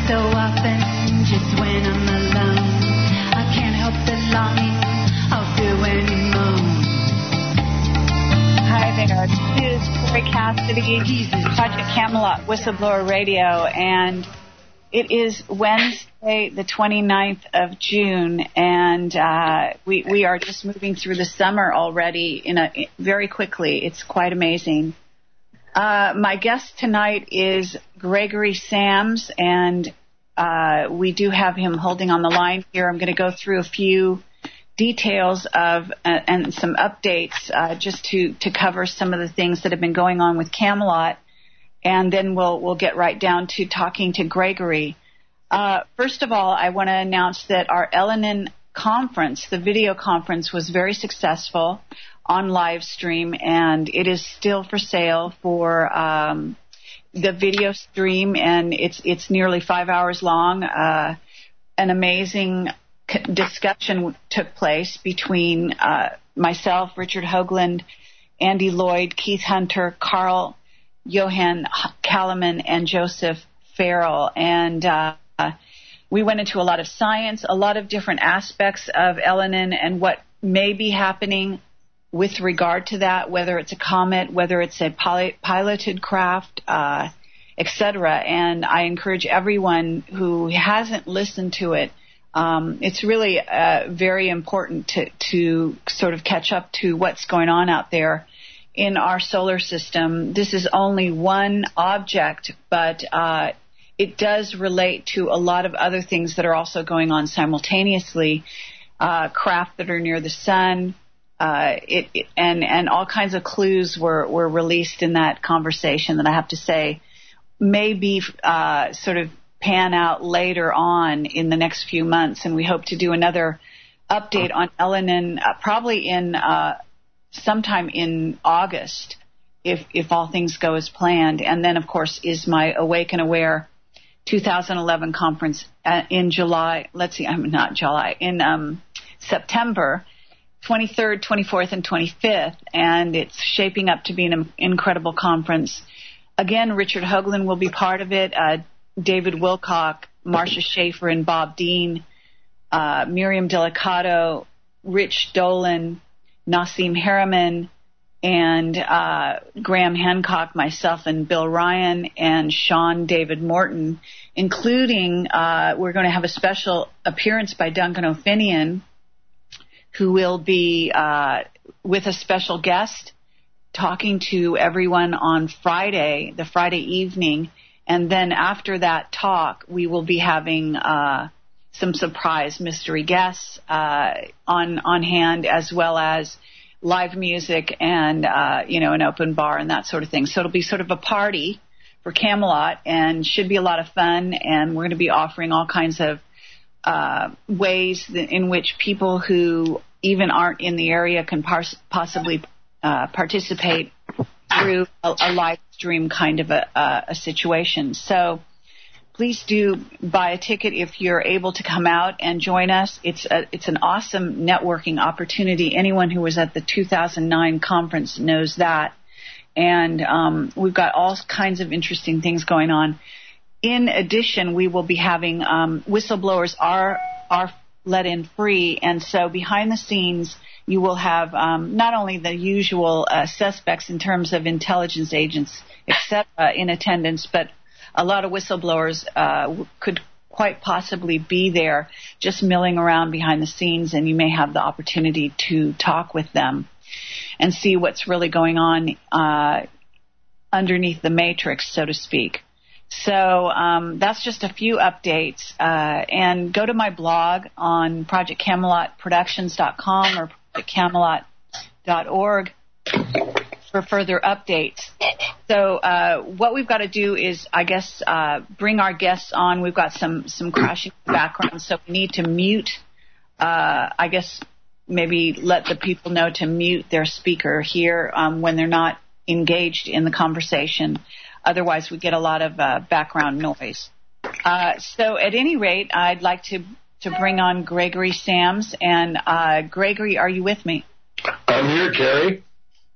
So often, just when I'm alone, I can't help the longing. I'll feel when you moan. Hi there, this is Corey Cassidy, Project Camelot Whistleblower Radio, and it is Wednesday, the 29th of June, and we are just moving through the summer already very quickly. It's quite amazing. My guest tonight is Gregory Sams, and we do have him holding on the line here. I'm going to go through a few details of and some updates just to cover some of the things that have been going on with Camelot, and then we'll get right down to talking to Gregory. First of all, I want to announce that our Elenin conference, the video conference, was very successful on live stream, and it is still for sale for the video stream, and it's nearly 5 hours long. An amazing discussion took place between myself, Richard Hoagland, Andy Lloyd, Keith Hunter, Carl Johan Kalaman, and Joseph Farrell, and we went into a lot of science, a lot of different aspects of Elenin and what may be happening with regard to that, whether it's a comet, whether it's a piloted craft, etc. And I encourage everyone who hasn't listened to it, it's really very important to sort of catch up to what's going on out there in our solar system. This is only one object, but it does relate to a lot of other things that are also going on simultaneously, craft that are near the sun, and all kinds of clues were released in that conversation that I have to say may be sort of pan out later on in the next few months, and we hope to do another update on Elenin probably in sometime in August if all things go as planned. And then, of course, is my Awake and Aware 2011 conference in July. In September 23rd, 24th, and 25th, and it's shaping up to be an incredible conference. Again, Richard Hoagland will be part of it, David Wilcock, Marcia Schaefer, and Bob Dean, Miriam Delicato, Rich Dolan, Nassim Harriman, and Graham Hancock, myself, and Bill Ryan, and Sean David Morton, including we're going to have a special appearance by Duncan O'Finian, who will be with a special guest talking to everyone on Friday, the Friday evening. And then after that talk, we will be having some surprise mystery guests on hand, as well as live music and, an open bar and that sort of thing. So it'll be sort of a party for Camelot and should be a lot of fun. And we're going to be offering all kinds of ways in which people who even aren't in the area can possibly participate through a live stream kind of a situation. So please do buy a ticket if you're able to come out and join us. It's an awesome networking opportunity. Anyone who was at the 2009 conference knows that. And we've got all kinds of interesting things going on. In addition, we will be having whistleblowers are let in free, and so behind the scenes you will have not only the usual suspects in terms of intelligence agents, etc., in attendance, but a lot of whistleblowers could quite possibly be there just milling around behind the scenes, and you may have the opportunity to talk with them and see what's really going on underneath the matrix, so to speak. So that's just a few updates. And go to my blog on ProjectCamelotProductions.com or ProjectCamelot.org for further updates. So what we've got to do is, I guess, bring our guests on. We've got some crashing background, so we need to mute, I guess, maybe let the people know to mute their speaker here when they're not engaged in the conversation. Otherwise, we get a lot of background noise. So at any rate, I'd like to bring on Gregory Sams. And Gregory, are you with me? I'm here, Carrie.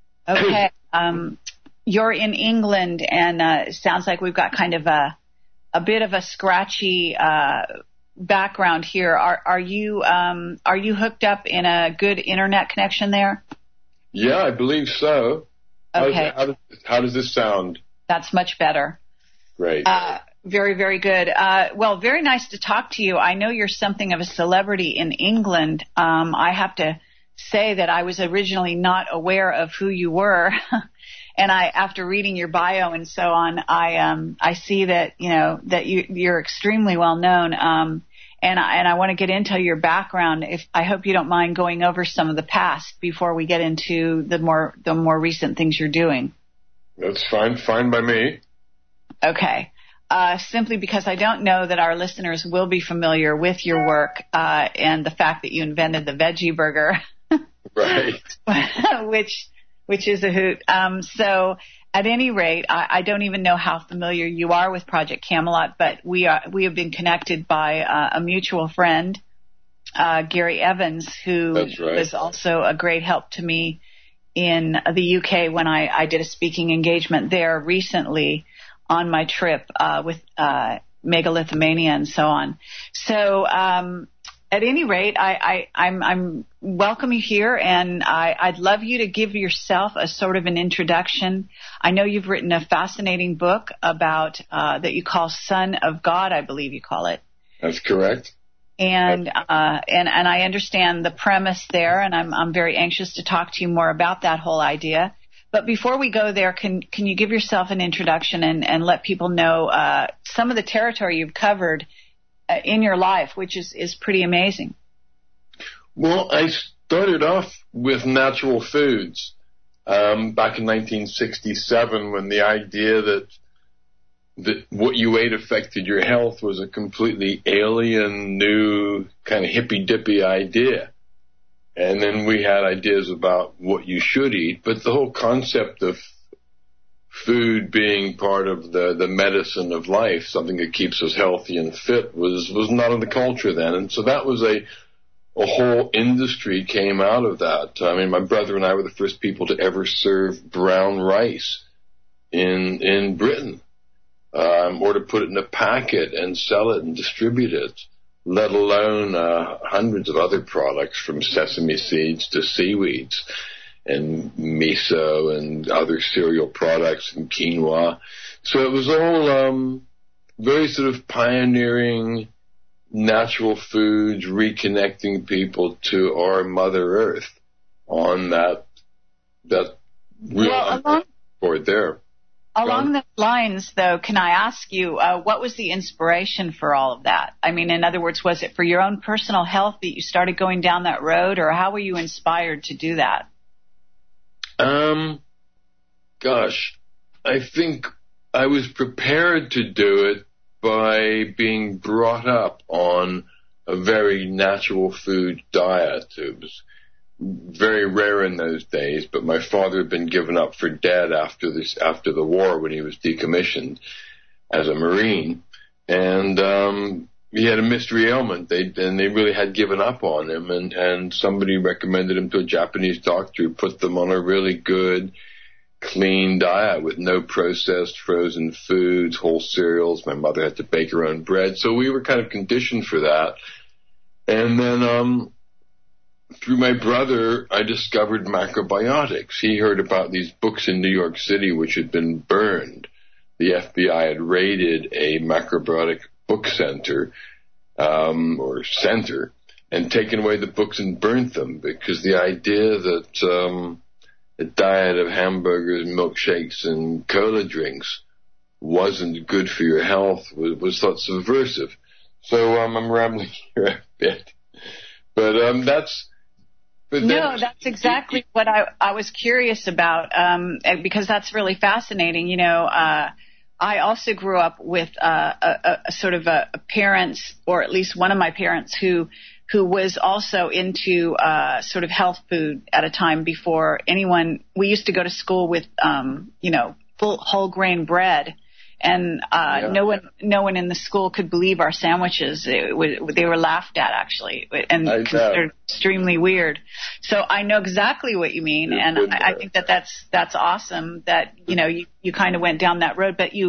Okay. You're in England, and it sounds like we've got kind of a bit of a scratchy background here. Are you hooked up in a good internet connection there? Yeah, I believe so. Okay. How does this sound? That's much better. Great. Very, very good. Well, very nice to talk to you. I know you're something of a celebrity in England. I have to say that I was originally not aware of who you were. And after reading your bio and so on, I see that, you're extremely well known. And I want to get into your background. I hope you don't mind going over some of the past before we get into the more recent things you're doing. That's fine by me. Okay. Simply because I don't know that our listeners will be familiar with your work and the fact that you invented the veggie burger, right? which is a hoot. So at any rate, I don't even know how familiar you are with Project Camelot, but we have been connected by a mutual friend, Gary Evans, who was also a great help to me in the UK when I did a speaking engagement there recently on my trip with megalithomania and so on. So at any rate, I'm welcome you here, and I'd love you to give yourself a sort of an introduction. I know you've written a fascinating book about that you call Son of God, I believe you call it. That's correct. And I understand the premise there, and I'm very anxious to talk to you more about that whole idea. But before we go there, can you give yourself an introduction and let people know some of the territory you've covered in your life, which is pretty amazing? Well, I started off with natural foods back in 1967 when the idea that what you ate affected your health was a completely alien, new, kind of hippy-dippy idea. And then we had ideas about what you should eat, but the whole concept of food being part of the medicine of life, something that keeps us healthy and fit, was not in the culture then. And so that was a whole industry came out of that. I mean, my brother and I were the first people to ever serve brown rice in Britain, or to put it in a packet and sell it and distribute it, let alone hundreds of other products from sesame seeds to seaweeds and miso and other cereal products and quinoa. So it was all very sort of pioneering natural foods, reconnecting people to our Mother Earth on that real board there. Along those lines, though, can I ask you, what was the inspiration for all of that? I mean, in other words, was it for your own personal health that you started going down that road, or how were you inspired to do that? Gosh, I think I was prepared to do it by being brought up on a very natural food diet. It was very rare in those days, but my father had been given up for dead after the war when he was decommissioned as a Marine, and he had a mystery ailment. They really had given up on him, and somebody recommended him to a Japanese doctor who put them on a really good, clean diet with no processed frozen foods, whole cereals. My mother had to bake her own bread, so we were kind of conditioned for that. And then through my brother, I discovered macrobiotics. He heard about these books in New York City which had been burned. The FBI had raided a macrobiotic book center, or center, and taken away the books and burnt them because the idea that a diet of hamburgers, milkshakes, and cola drinks wasn't good for your health was thought subversive. So I'm rambling here a bit. But that's exactly what I was curious about, because that's really fascinating. You know, I also grew up with a sort of a parents, or at least one of my parents, who was also into sort of health food at a time before anyone. We used to go to school with full whole grain bread. And no one in the school could believe our sandwiches. They were laughed at, actually, and considered extremely weird. So I know exactly what you mean, and I think that's awesome that you kind of went down that road. But you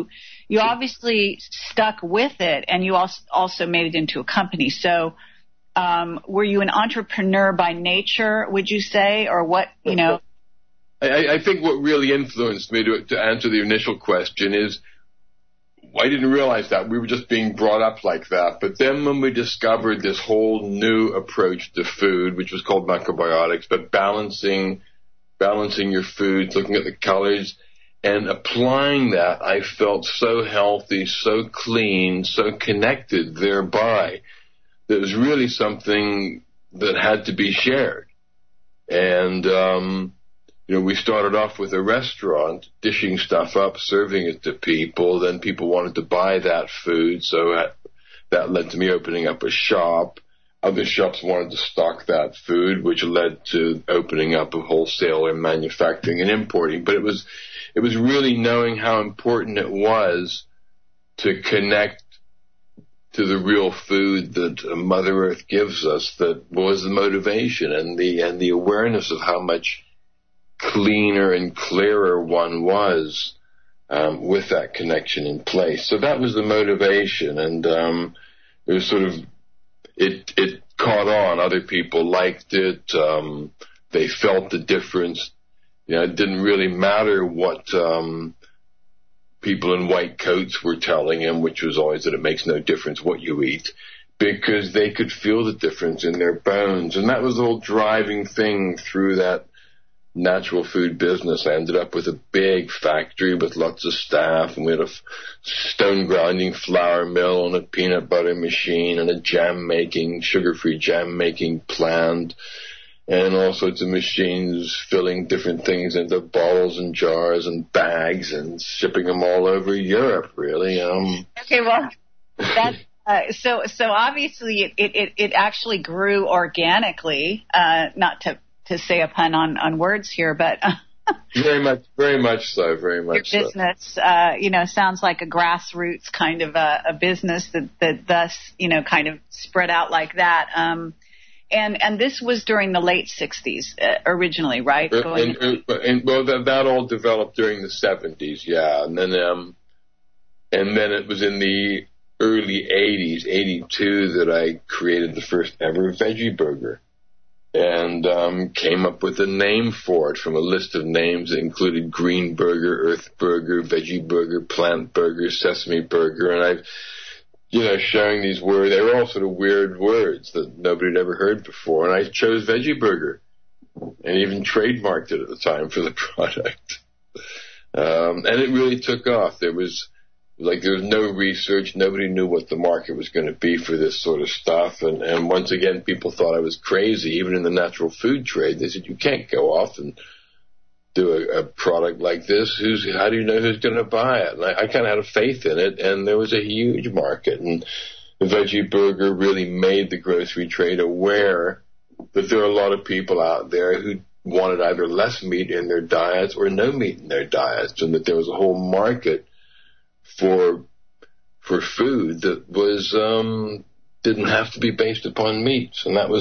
you obviously stuck with it, and you also made it into a company. So were you an entrepreneur by nature, would you say, or what, you know? I think what really influenced me to answer the initial question is I didn't realize that. We were just being brought up like that. But then when we discovered this whole new approach to food, which was called macrobiotics, but balancing your foods, looking at the colors, and applying that, I felt so healthy, so clean, so connected thereby. That was really something that had to be shared. And, we started off with a restaurant, dishing stuff up, serving it to people. Then people wanted to buy that food, so that led to me opening up a shop. Other shops wanted to stock that food, which led to opening up a wholesale and manufacturing and importing. But it was really knowing how important it was to connect to the real food that Mother Earth gives us that was the motivation, and the awareness of how much cleaner and clearer one was with that connection in place. So that was the motivation, and it was sort of it caught on. Other people liked it. They felt the difference. It didn't really matter what people in white coats were telling him, which was always that it makes no difference what you eat, because they could feel the difference in their bones. And that was the whole driving thing through that natural food business. I ended up with a big factory with lots of staff, and we had a stone grinding flour mill and a peanut butter machine and a sugar-free jam making plant, and all sorts of machines filling different things into bottles and jars and bags and shipping them all over Europe, really. Okay, well, that's so obviously it actually grew organically, not to say a pun on words here, but very much so. Your business, sounds like a grassroots kind of a business that thus, kind of spread out like that. And this was during the late 60s originally, right? That all developed during the 70s, yeah, and then it was in the early 80s, 82, that I created the first ever veggie burger. And came up with a name for it from a list of names that included green burger, earth burger, veggie burger, plant burger, sesame burger. And I've, showing these words, they were all sort of weird words that nobody had ever heard before. And I chose veggie burger and even trademarked it at the time for the product. And it really took off. There was no research. Nobody knew what the market was going to be for this sort of stuff. And once again, people thought I was crazy, even in the natural food trade. They said, you can't go off and do a product like this. How do you know who's going to buy it? And I kind of had a faith in it, and there was a huge market. And the veggie burger really made the grocery trade aware that there are a lot of people out there who wanted either less meat in their diets or no meat in their diets, and that there was a whole market for food that was didn't have to be based upon meats. And that was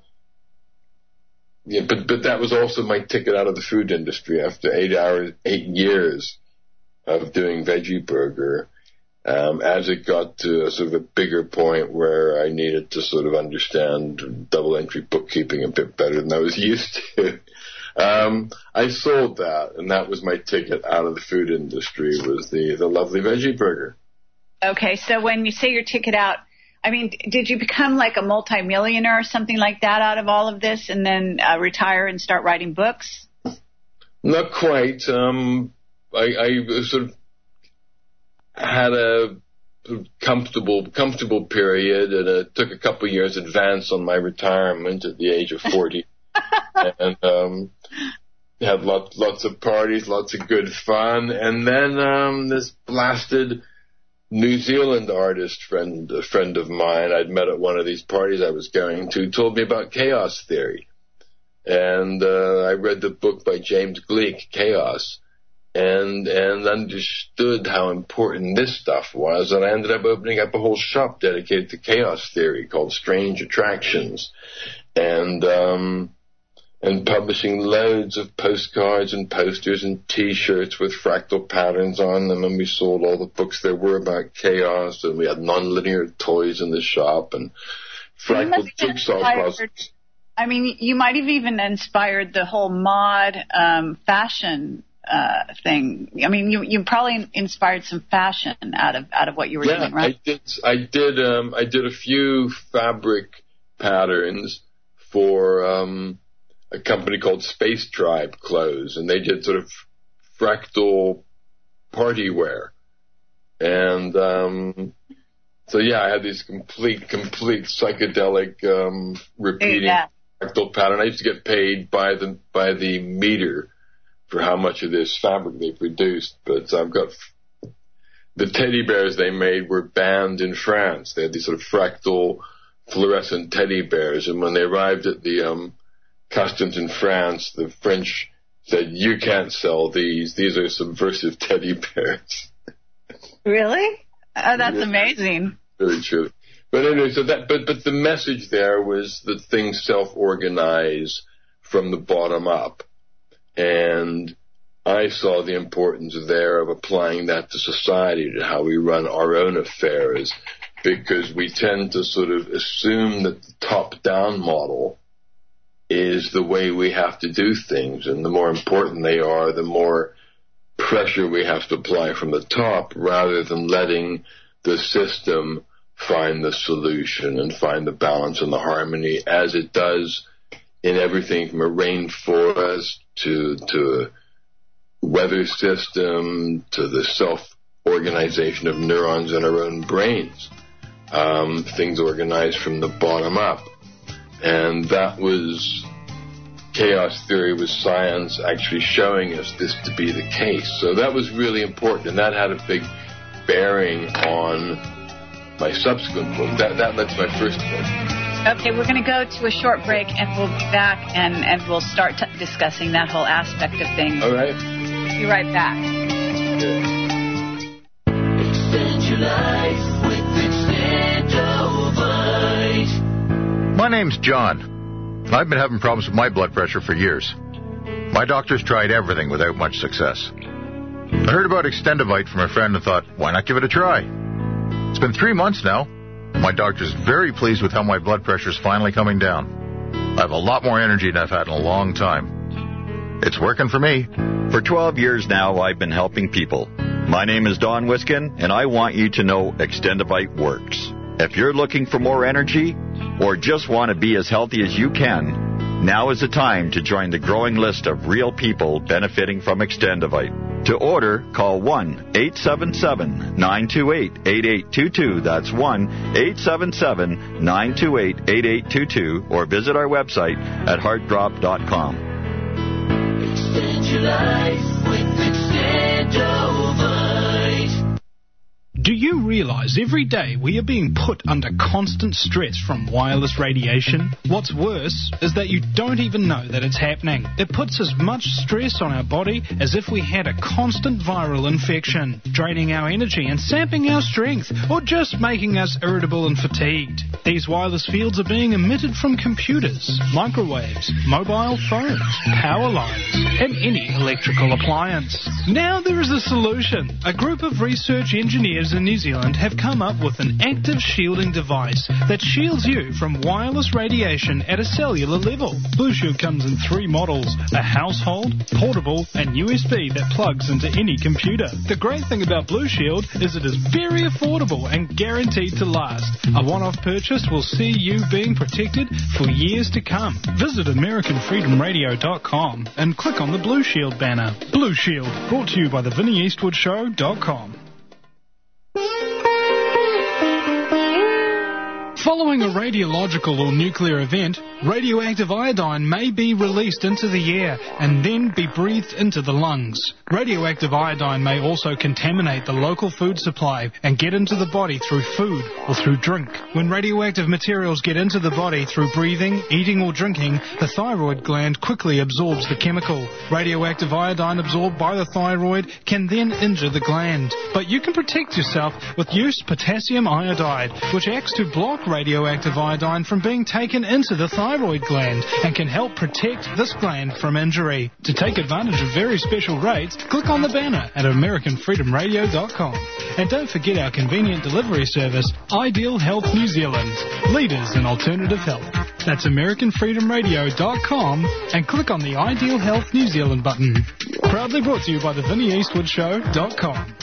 but that was also my ticket out of the food industry after 8 years of doing veggie burger. As it got to a sort of a bigger point where I needed to sort of understand double entry bookkeeping a bit better than I was used to, I sold that, and that was my ticket out of the food industry, was the lovely veggie burger. Okay, so when you say your ticket out, I mean, did you become like a multimillionaire or something like that out of all of this, and then retire and start writing books? Not quite. I sort of had a comfortable period, and it took a couple of years advance on my retirement at the age of 40. And had lots of parties, lots of good fun, and then this blasted New Zealand artist friend of mine I'd met at one of these parties I was going to told me about chaos theory, and I read the book by James Gleick, Chaos, and understood how important this stuff was, and I ended up opening up a whole shop dedicated to chaos theory called Strange Attractions, and and publishing loads of postcards and posters and T-shirts with fractal patterns on them, and we sold all the books there were about chaos, and we had nonlinear toys in the shop and fractal jigsaw puzzles. I mean, you might have even inspired the whole mod fashion thing. I mean, you probably inspired some fashion out of what you were doing, right? I did a few fabric patterns for a company called Space Tribe Clothes, and they did sort of fractal party wear. And so yeah, I had these complete psychedelic repeating fractal pattern. I used to get paid by the meter for how much of this fabric they produced, but I've got the teddy bears they made were banned in France. They had these sort of fractal fluorescent teddy bears, and when they arrived at the customs in France, the French said, "You can't sell these. These are subversive teddy bears." Really? Oh, that's amazing. Very true. But anyway, so but the message there was that things self-organize from the bottom up. And I saw the importance there of applying that to society, to how we run our own affairs, because we tend to sort of assume that the top-down model is the way we have to do things, and the more important they are, the more pressure we have to apply from the top, rather than letting the system find the solution and find the balance and the harmony, as it does in everything from a rainforest to a weather system to the self-organization of neurons in our own brains. Things organized from the bottom up. And that was, chaos theory was science actually showing us this to be the case. So that was really important, and that had a big bearing on my subsequent book. That led to my first book. Okay, we're going to go to a short break, and we'll be back, and we'll start discussing that whole aspect of things. All right. Be right back. Extend your life with Extendovite. My name's John. I've been having problems with my blood pressure for years. My doctor's tried everything without much success. I heard about Extendovite from a friend and thought, why not give it a try? It's been 3 months now. My doctor's very pleased with how my blood pressure's finally coming down. I have a lot more energy than I've had in a long time. It's working for me. For 12 years now, I've been helping people. My name is Don Wiskin, and I want you to know Extendovite works. If you're looking for more energy or just want to be as healthy as you can, now is the time to join the growing list of real people benefiting from Extendovite. To order, call 1-877-928-8822. That's 1-877-928-8822. Or visit our website at heartdrop.com. Extend your life with Extendovite. Do you realize every day we are being put under constant stress from wireless radiation? What's worse is that you don't even know that it's happening. It puts as much stress on our body as if we had a constant viral infection, draining our energy and sapping our strength, or just making us irritable and fatigued. These wireless fields are being emitted from computers, microwaves, mobile phones, power lines, and any electrical appliance. Now there is a solution. A group of research engineers in New Zealand have come up with an active shielding device that shields you from wireless radiation at a cellular level. Blue Shield comes in 3 models: a household, portable, and USB that plugs into any computer. The great thing about Blue Shield is it is very affordable and guaranteed to last. A one-off purchase will see you being protected for years to come. Visit AmericanFreedomRadio.com and click on the Blue Shield banner. Blue Shield, brought to you by the VinnieEastwoodShow.com. Following a radiological or nuclear event, radioactive iodine may be released into the air and then be breathed into the lungs. Radioactive iodine may also contaminate the local food supply and get into the body through food or through drink. When radioactive materials get into the body through breathing, eating or drinking, the thyroid gland quickly absorbs the chemical. Radioactive iodine absorbed by the thyroid can then injure the gland. But you can protect yourself with Use Potassium Iodide, which acts to block radioactive iodine from being taken into the thyroid gland and can help protect this gland from injury. To take advantage of very special rates, click on the banner at AmericanFreedomRadio.com. And don't forget our convenient delivery service, Ideal Health New Zealand, leaders in alternative health. That's AmericanFreedomRadio.com and click on the Ideal Health New Zealand button. Proudly brought to you by the VinnieEastwoodShow.com.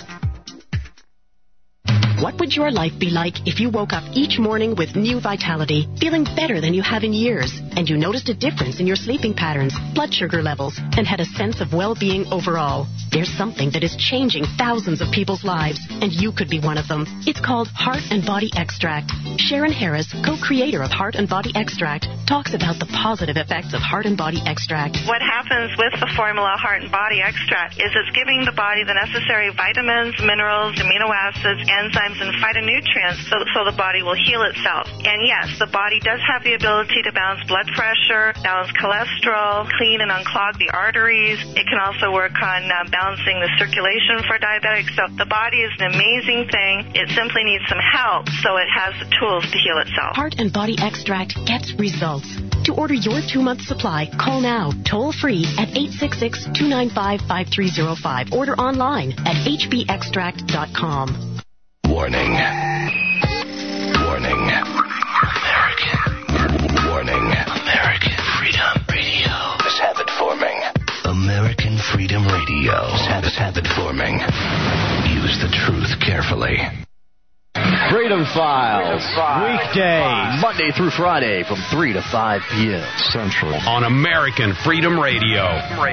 What would your life be like if you woke up each morning with new vitality, feeling better than you have in years, and you noticed a difference in your sleeping patterns, blood sugar levels, and had a sense of well-being overall? There's something that is changing thousands of people's lives, and you could be one of them. It's called Heart and Body Extract. Sharon Harris, co-creator of Heart and Body Extract, talks about the positive effects of Heart and Body Extract. What happens with the formula Heart and Body Extract is it's giving the body the necessary vitamins, minerals, amino acids, enzymes, and phytonutrients so the body will heal itself. And yes, the body does have the ability to balance blood pressure, balance cholesterol, clean and unclog the arteries. It can also work on balancing the circulation for diabetics. So the body is an amazing thing. It simply needs some help so it has the tools to heal itself. Heart and Body Extract gets results. To order your 2-month supply, call now, toll-free at 866-295-5305. Order online at hbextract.com. Warning. Warning. American. Warning. American Freedom Radio is habit forming. American Freedom Radio is habit forming. Use the truth carefully. Freedom Files. Weekdays, Monday through Friday from 3 to 5 p.m. Central. On American Freedom Radio.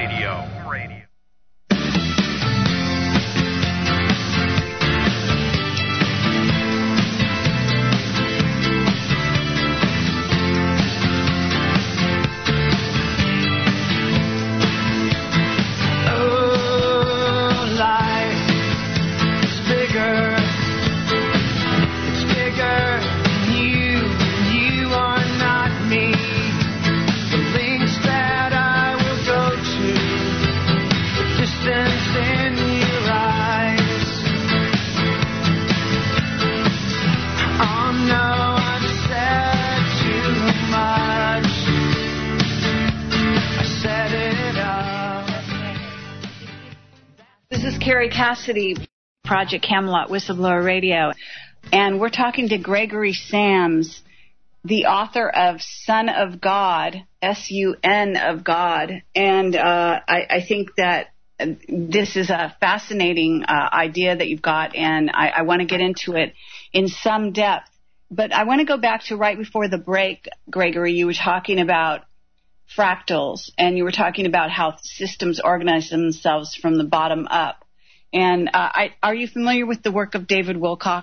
This is Carrie Cassidy, Project Camelot, Whistleblower Radio, and we're talking to Gregory Sams, the author of Son of God, S-U-N of God, and I think that this is a fascinating idea that you've got, and I want to get into it in some depth. But I want to go back to right before the break, Gregory. You were talking about fractals, and you were talking about how systems organize themselves from the bottom up. And are you familiar with the work of David Wilcock?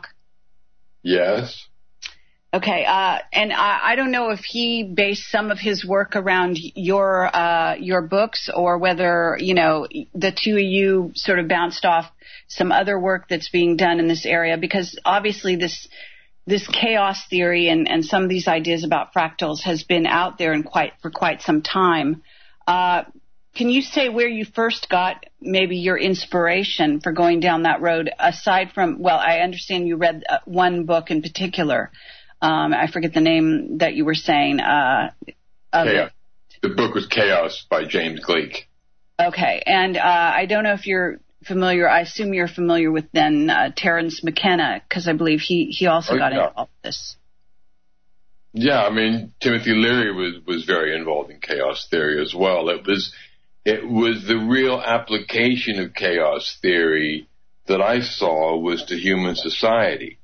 Yes. Okay, and I don't know if he based some of his work around your books, or whether, you know, the two of you sort of bounced off some other work that's being done in this area, because obviously this chaos theory and some of these ideas about fractals has been out there for quite some time. Can you say where you first got maybe your inspiration for going down that road, aside from, well, I understand you read one book in particular. I forget the name that you were saying. Of it. The book was Chaos by James Gleick. Okay, and I don't know if you're familiar. I assume you're familiar with then Terence McKenna, because I believe he also got involved with this. Yeah, I mean, Timothy Leary was very involved in chaos theory as well. It was the real application of chaos theory that I saw was to human society.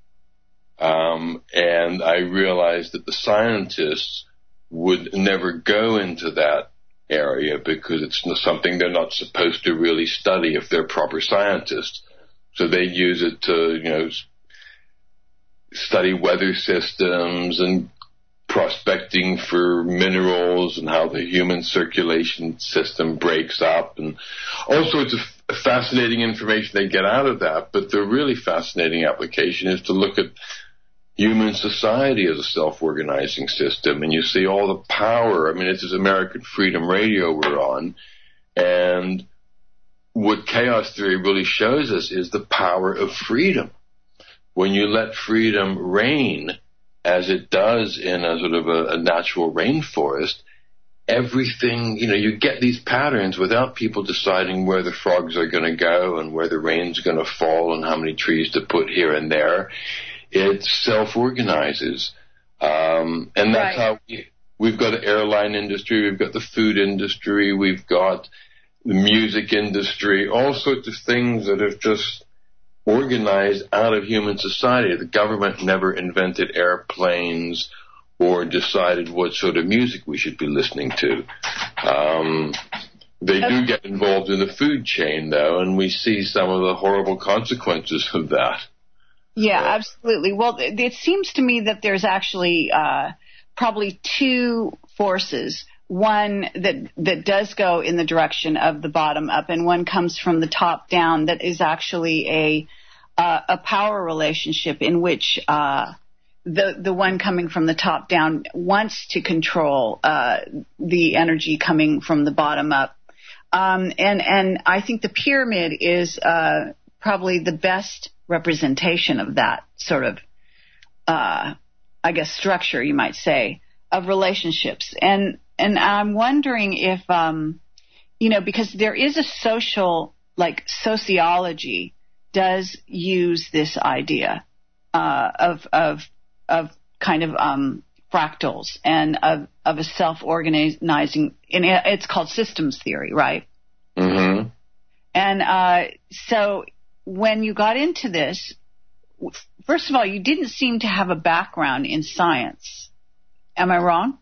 And I realized that the scientists would never go into that area because it's something they're not supposed to really study if they're proper scientists. So they use it to, you know, study weather systems and prospecting for minerals and how the human circulation system breaks up and all sorts of fascinating information they get out of that. But the really fascinating application is to look at human society as a self-organizing system, and you see all the power. I mean, this is American Freedom Radio we're on, and what chaos theory really shows us is the power of freedom. When you let freedom reign, as it does in a sort of a natural rainforest, everything, you get these patterns without people deciding where the frogs are going to go and where the rain's going to fall and how many trees to put here and there. It self-organizes. And that's how we've got the airline industry, we've got the food industry, we've got the music industry, all sorts of things that have just organized out of human society. The government never invented airplanes or decided what sort of music we should be listening to. They do get involved in the food chain, though, and we see some of the horrible consequences of that. Yeah, absolutely. Well, it seems to me that there's actually probably two forces. One that does go in the direction of the bottom up, and one comes from the top down that is actually a power relationship in which the one coming from the top down wants to control the energy coming from the bottom up. And I think the pyramid is probably the best representation of that sort of, structure, you might say, of relationships. And I'm wondering if, because there is a sociology does use this idea of kind of fractals and of a self-organizing, and it's called systems theory, right? Mm-hmm. And so when you got into this, first of all, you didn't seem to have a background in science. Am I wrong?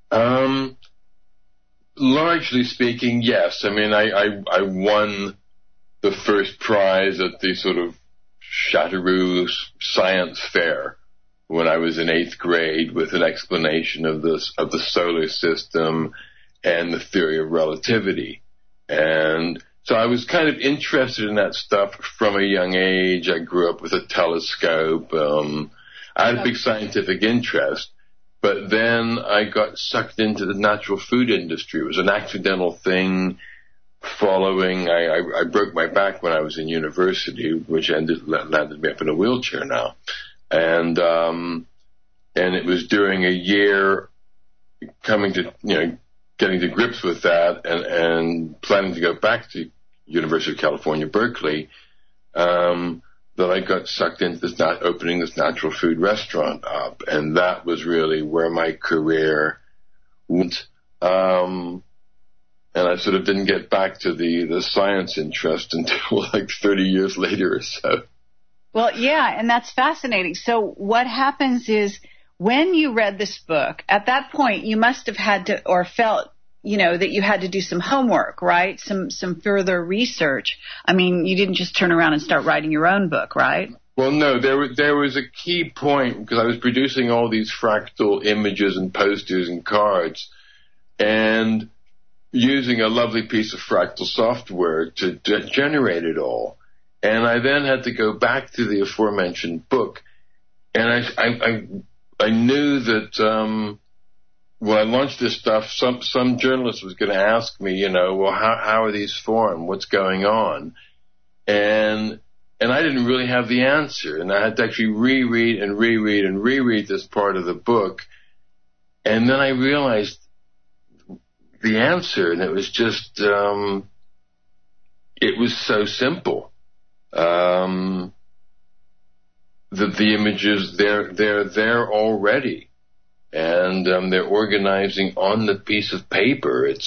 Largely speaking, yes. I mean, I won the first prize at the sort of Châteauroux Science Fair when I was in 8th grade with an explanation of the solar system and the theory of relativity. And so I was kind of interested in that stuff from a young age. I grew up with a telescope. I had a big scientific interest. But then I got sucked into the natural food industry. It was an accidental thing following. I broke my back when I was in university, which landed me up in a wheelchair now. And it was during a year coming to, getting to grips with that and planning to go back to University of California, Berkeley, that I got sucked into opening this natural food restaurant up. And that was really where my career went. And I sort of didn't get back to the science interest until like 30 years later or so. Well, yeah, and that's fascinating. So what happens is when you read this book, at that point you must have had to, or felt, that you had to do some homework, right? Some further research. I mean, you didn't just turn around and start writing your own book, right? Well, no, there was a key point because I was producing all these fractal images and posters and cards and using a lovely piece of fractal software to generate it all. And I then had to go back to the aforementioned book, and I knew that when I launched this stuff, some journalist was going to ask me, well, how are these formed? What's going on? And I didn't really have the answer, and I had to actually reread this part of the book, and then I realized the answer, and it was just it was so simple. That the images, they're there already, and they're organizing on the piece of paper. It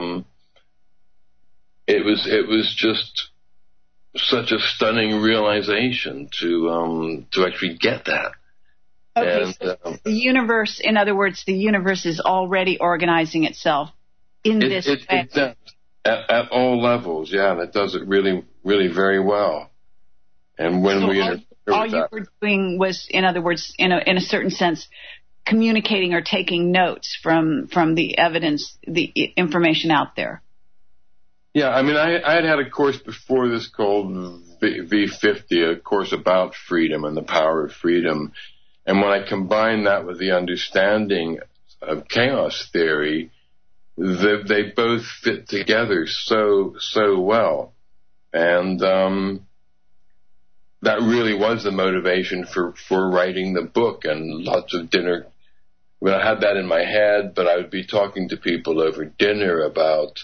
was just such a stunning realization to actually get that. Okay, and, so the universe, in other words, the universe is already organizing itself in this way. It does at all levels, yeah, and it does it really, really very well. And when all you were doing was, in other words, in a certain sense, communicating or taking notes from the evidence, the information out there. Yeah, I mean, I had a course before this called V50, a course about freedom and the power of freedom. And when I combined that with the understanding of chaos theory, they both fit together so well. And that really was the motivation for writing the book, and lots of dinner. Well, I had that in my head, but I would be talking to people over dinner about,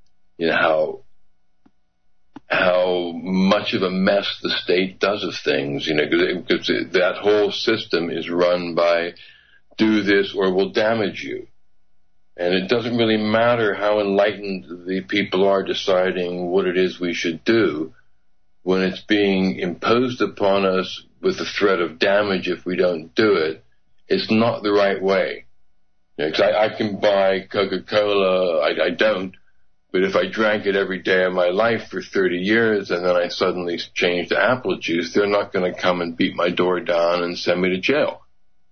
how much of a mess the state does of things, because that whole system is run by do this or we'll damage you. And it doesn't really matter how enlightened the people are deciding what it is we should do when it's being imposed upon us with the threat of damage if we don't do it. It's not the right way. Because I can buy Coca-Cola, I don't, but if I drank it every day of my life for 30 years and then I suddenly change to apple juice, they're not going to come and beat my door down and send me to jail.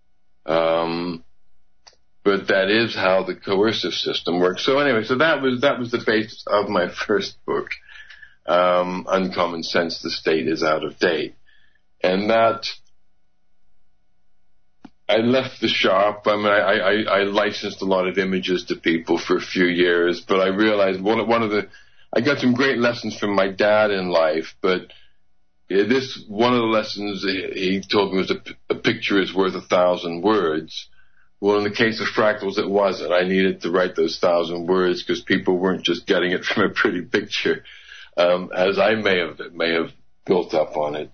But that is how the coercive system works. So anyway, that was the basis of my first book, Uncommon Sense, The State is Out of Date. And that, I left the shop. I mean, I licensed a lot of images to people for a few years, but I realized I got some great lessons from my dad in life, but one of the lessons he told me was a picture is worth 1,000 words. Well, in the case of fractals, it wasn't. I needed to write those 1,000 words because people weren't just getting it from a pretty picture, as I may have built up on it.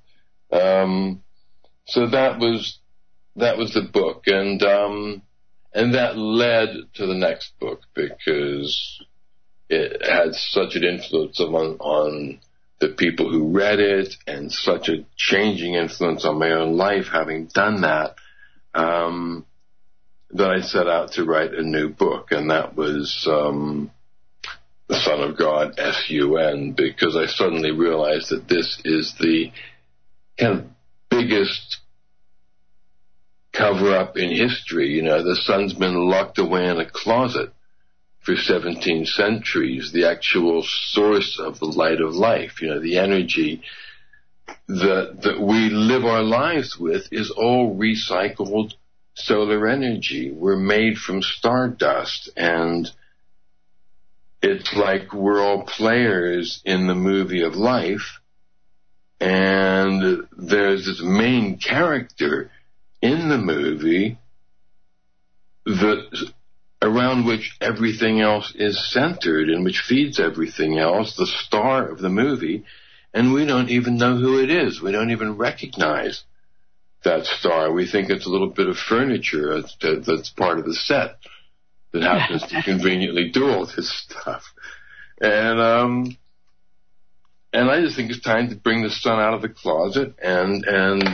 So that was the book, and that led to the next book because it had such an influence on the people who read it, and such a changing influence on my own life having done that. That I set out to write a new book, and that was The Son of God, S-U-N, because I suddenly realized that this is the kind of biggest cover-up in history. The sun's been locked away in a closet for 17 centuries, the actual source of the light of life, the energy that we live our lives with is all recycled solar energy. We're made from stardust, and it's like we're all players in the movie of life, and there's this main character in the movie around which everything else is centered and which feeds everything else, the star of the movie, and we don't even know who it is. We don't even recognize that star. We think it's a little bit of furniture that's part of the set that happens to conveniently do all this stuff. And I just think it's time to bring the sun out of the closet and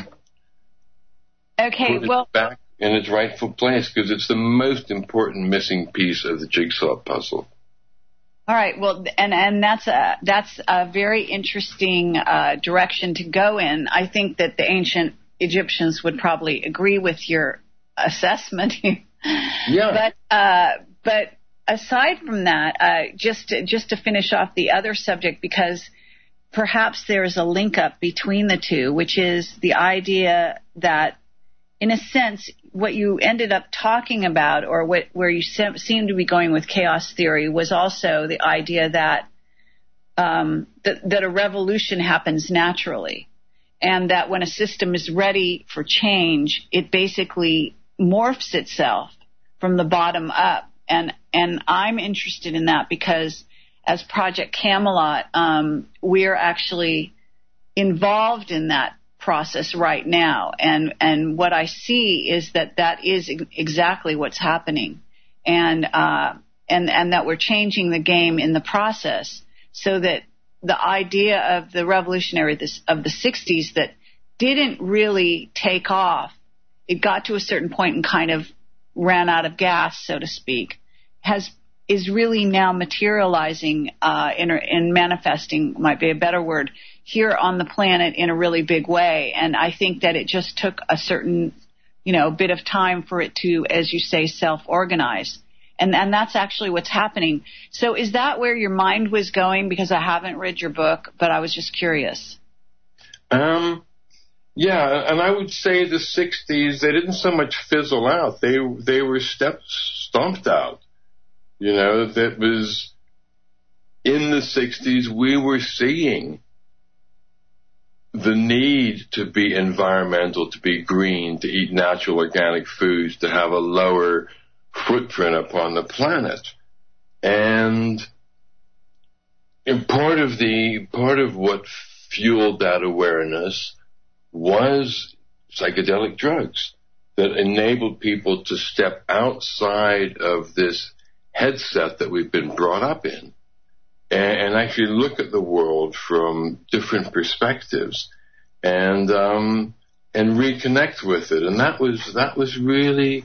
put it back in its rightful place, because it's the most important missing piece of the jigsaw puzzle. All right. Well, and that's a very interesting direction to go in. I think that the ancient Egyptians would probably agree with your assessment. Yeah. But aside from that, just to finish off the other subject, because perhaps there is a link up between the two, which is the idea that, in a sense, what you ended up talking about, or where you seem to be going with chaos theory, was also the idea that that a revolution happens naturally, and that when a system is ready for change, it basically morphs itself from the bottom up. And I'm interested in that because as Project Camelot, we're actually involved in that process right now. And what I see is that is exactly what's happening. And that we're changing the game in the process, so that the idea of the revolutionary of the 60s that didn't really take off, it got to a certain point and kind of ran out of gas, so to speak, is really now materializing and manifesting, might be a better word, here on the planet in a really big way. And I think that it just took a certain, bit of time for it to, as you say, self-organize. And that's actually what's happening. So is that where your mind was going? Because I haven't read your book, but I was just curious. Yeah, and I would say the 60s, they didn't so much fizzle out. They were stomped out. That was in the 60s, we were seeing the need to be environmental, to be green, to eat natural organic foods, to have a lower footprint upon the planet. And part of what fueled that awareness was psychedelic drugs that enabled people to step outside of this headset that we've been brought up in and actually look at the world from different perspectives and reconnect with it. And that was really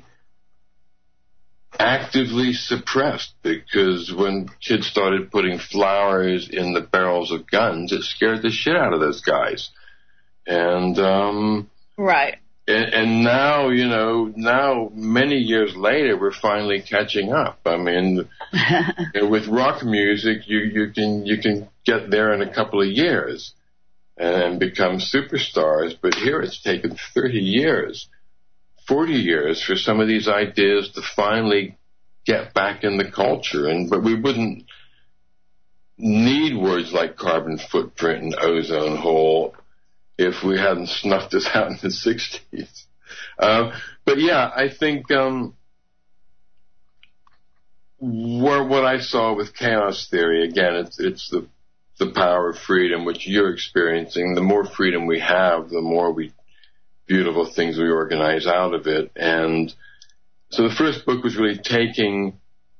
actively suppressed, because when kids started putting flowers in the barrels of guns, it scared the shit out of those guys. And right. And now, now many years later, we're finally catching up. I mean, with rock music, you can get there in a couple of years and become superstars. But here it's taken 30 years, 40 years for some of these ideas to finally get back in the culture. But we wouldn't need words like carbon footprint and ozone hole if we hadn't snuffed this out in the 60s. But yeah, I think what I saw with chaos theory, again, it's the power of freedom, which you're experiencing. The more freedom we have, the more beautiful things we organize out of it. And so the first book was really taking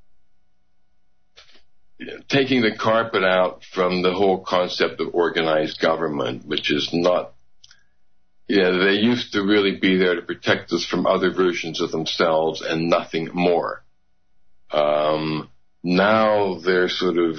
the carpet out from the whole concept of organized government, which is not, they used to really be there to protect us from other versions of themselves and nothing more. Now they're sort of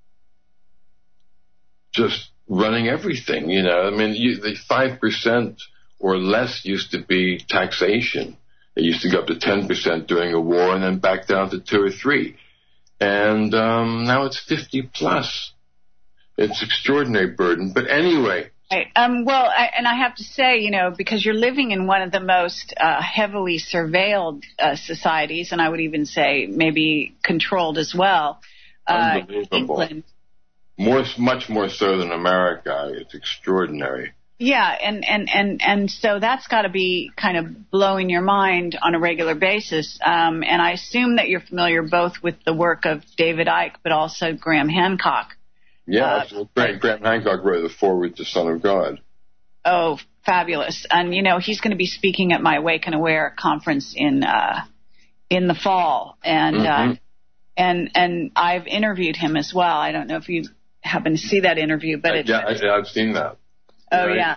just running everything, I mean, the 5% or less used to be taxation. It used to go up to 10% during a war and then back down to 2 or 3. And now it's 50 plus. It's extraordinary burden. But anyway. Right. And I have to say, because you're living in one of the most heavily surveilled societies, and I would even say maybe controlled as well. Unbelievable. England. Much more so than America. It's extraordinary. Yeah, and so that's got to be kind of blowing your mind on a regular basis. And I assume that you're familiar both with the work of David Icke, but also Graham Hancock. Yeah, Graham Hancock wrote the foreword to Son of God. Oh, fabulous! And he's going to be speaking at my Awake and Aware conference in the fall, and and I've interviewed him as well. I don't know if you happen to see that interview, but I've seen that. Oh, yeah.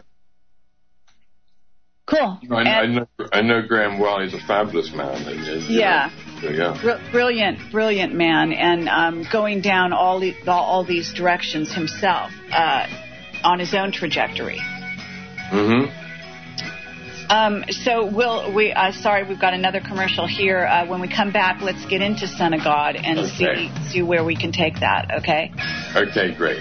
Cool. I know Graham well. He's a fabulous man. Brilliant man, and going down all these directions himself on his own trajectory. So we've got another commercial here. When we come back, let's get into Son of God and see where we can take that. Okay. Okay, great.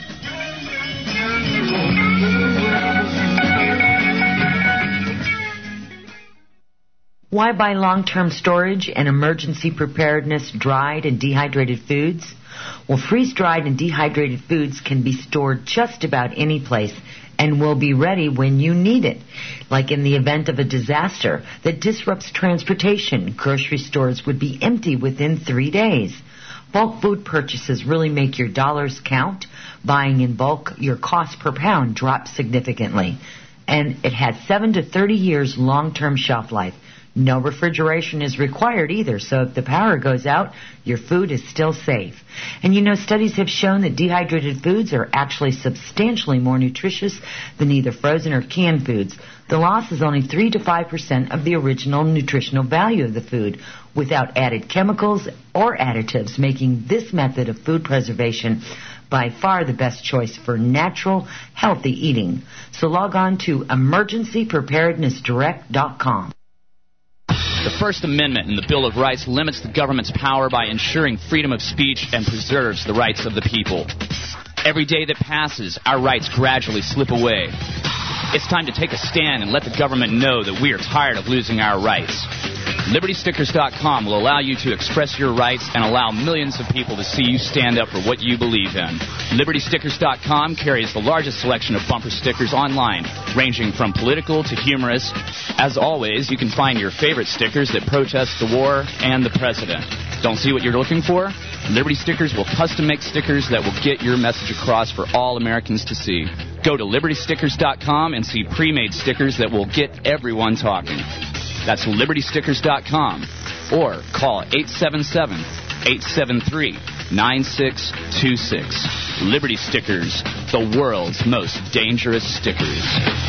Why buy long-term storage and emergency preparedness dried and dehydrated foods? Well, freeze-dried and dehydrated foods can be stored just about any place and will be ready when you need it. Like in the event of a disaster that disrupts transportation, grocery stores would be empty within 3 days. Bulk food purchases really make your dollars count. Buying in bulk, your cost per pound drops significantly. And it has 7 to 30 years long-term shelf life. No refrigeration is required either, so if the power goes out, your food is still safe. And studies have shown that dehydrated foods are actually substantially more nutritious than either frozen or canned foods. The loss is only 3 to 5% of the original nutritional value of the food, without added chemicals or additives, making this method of food preservation by far the best choice for natural, healthy eating. So log on to emergencypreparednessdirect.com. The First Amendment in the Bill of Rights limits the government's power by ensuring freedom of speech and preserves the rights of the people. Every day that passes, our rights gradually slip away. It's time to take a stand and let the government know that we are tired of losing our rights. LibertyStickers.com will allow you to express your rights and allow millions of people to see you stand up for what you believe in. LibertyStickers.com carries the largest selection of bumper stickers online, ranging from political to humorous. As always, you can find your favorite stickers that protest the war and the president. Don't see what you're looking for? Liberty Stickers will custom make stickers that will get your message across for all Americans to see. Go to LibertyStickers.com and see pre-made stickers that will get everyone talking. That's LibertyStickers.com, or call 877-873-9626. Liberty Stickers, the world's most dangerous stickers.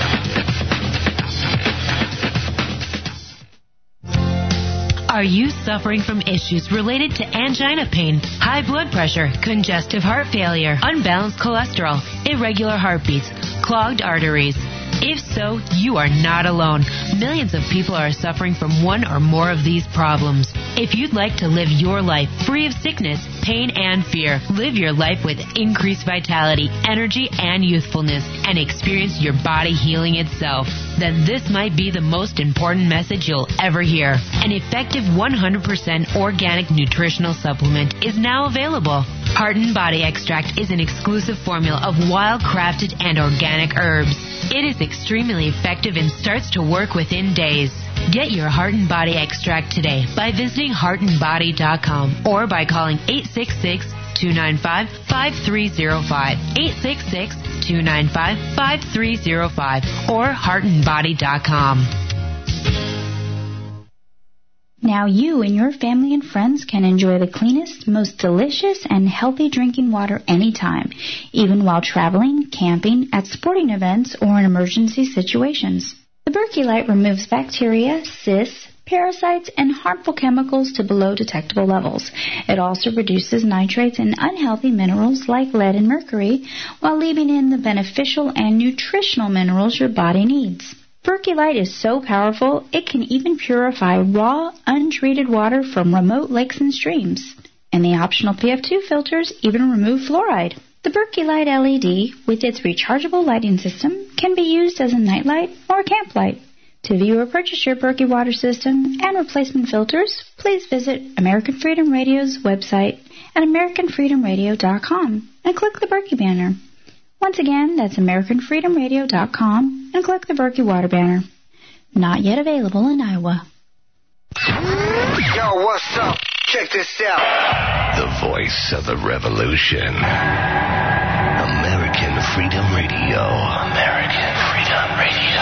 Are you suffering from issues related to angina pain, high blood pressure, congestive heart failure, unbalanced cholesterol, irregular heartbeats, clogged arteries? If so, you are not alone. Millions of people are suffering from one or more of these problems. If you'd like to live your life free of sickness, pain, and fear, live your life with increased vitality, energy, and youthfulness, and experience your body healing itself, then this might be the most important message you'll ever hear. An effective 100% organic nutritional supplement is now available. Heart and Body Extract is an exclusive formula of wild-crafted and organic herbs. It is extremely effective and starts to work within days. Get your Heart and Body Extract today by visiting heartandbody.com or by calling 866-295-5305, 866-295-5305, or heartandbody.com. Now you and your family and friends can enjoy the cleanest, most delicious, and healthy drinking water anytime, even while traveling, camping, at sporting events, or in emergency situations. The Berkey Light removes bacteria, cysts, parasites, and harmful chemicals to below detectable levels. It also reduces nitrates and unhealthy minerals like lead and mercury, while leaving in the beneficial and nutritional minerals your body needs. Berkey Light is so powerful, it can even purify raw, untreated water from remote lakes and streams. And the optional PF2 filters even remove fluoride. The Berkey Light LED, with its rechargeable lighting system, can be used as a nightlight or a camp light. To view or purchase your Berkey water system and replacement filters, please visit American Freedom Radio's website at AmericanFreedomRadio.com and click the Berkey banner. Once again, that's AmericanFreedomRadio.com and click the Berkey water banner. Not yet available in Iowa. Yo, what's up? Check this out. The voice of the revolution. American Freedom Radio. American Freedom Radio.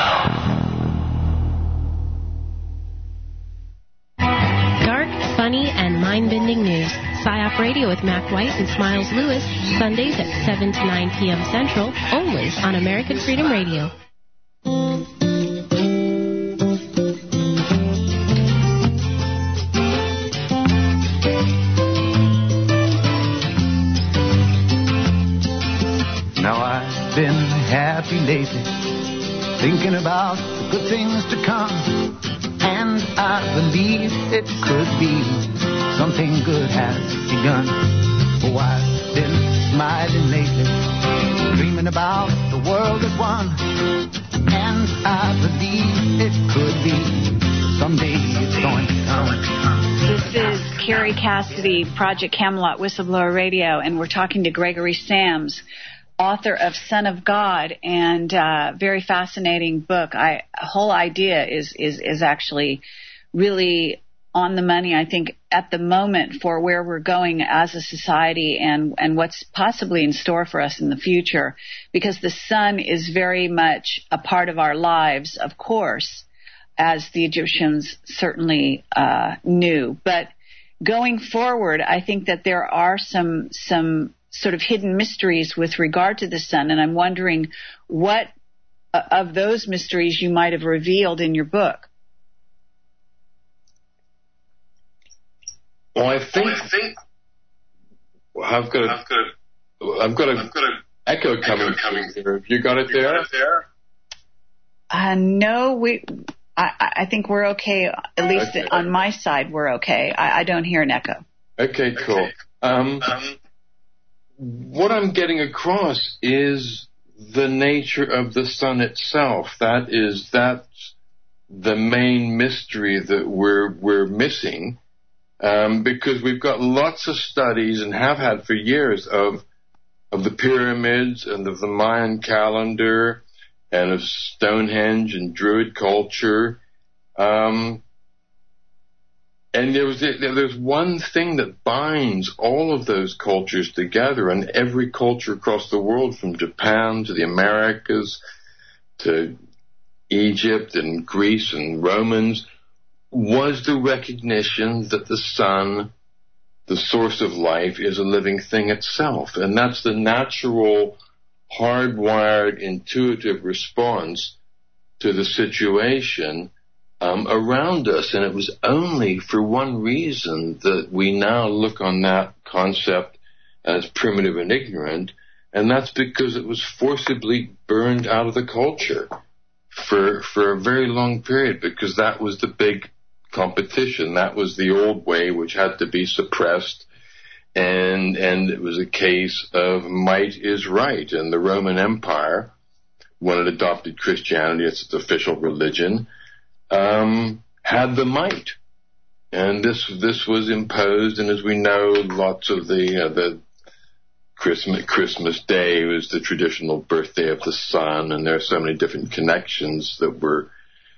Dark, funny, and mind-bending news. PSYOP Radio with Mac White and Smiles Lewis, Sundays at 7 to 9 p.m. Central, only on American Freedom Radio. Now I've been happy lately, thinking about the good things to come, and I believe it could be something good has begun. Oh, I've been smiling lately, dreaming about the world at one, and I believe it could be someday it's going to come. This is Carrie Cassidy, Project Camelot, Whistleblower Radio, and we're talking to Gregory Sams, author of Son of God, and very fascinating book. Whole idea is actually really on the money, I think, at the moment for where we're going as a society and what's possibly in store for us in the future, because the sun is very much a part of our lives, of course, as the Egyptians certainly knew. But going forward, I think that there are some sort of hidden mysteries with regard to the sun, and I'm wondering what of those mysteries you might have revealed in your book. Well, I think I've got an echo coming here. Have you got it there? No, I think we're okay. At least on my side, we're okay. I don't hear an echo. Okay, cool. What I'm getting across is the nature of the sun itself. That's the main mystery that we're missing, because we've got lots of studies and have had for years of the pyramids and of the Mayan calendar and of Stonehenge and Druid culture. And there's one thing that binds all of those cultures together, and every culture across the world, from Japan to the Americas to Egypt and Greece and Romans, was the recognition that the sun, the source of life, is a living thing itself. And that's the natural, hardwired, intuitive response to the situation around us. And it was only for one reason that we now look on that concept as primitive and ignorant, and that's because it was forcibly burned out of the culture for a very long period, because that was the big competition. That was the old way, which had to be suppressed, and it was a case of might is right. And the Roman Empire, when it adopted Christianity as its official religion, had the might, and this was imposed. And as we know, lots of the Christmas Day was the traditional birthday of the sun, and there are so many different connections that were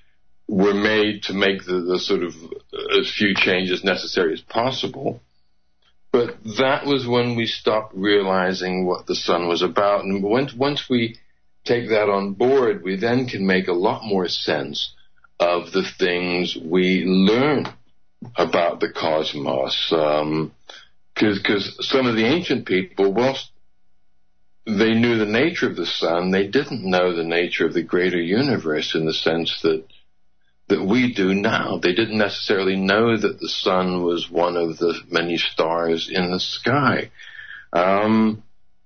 made to make the sort of as few changes necessary as possible. But that was when we stopped realizing what the sun was about. And once we take that on board, we then can make a lot more sense of the things we learn about the cosmos. Because some of the ancient people, whilst they knew the nature of the sun, they didn't know the nature of the greater universe in the sense that we do now. They didn't necessarily know that the sun was one of the many stars in the sky. And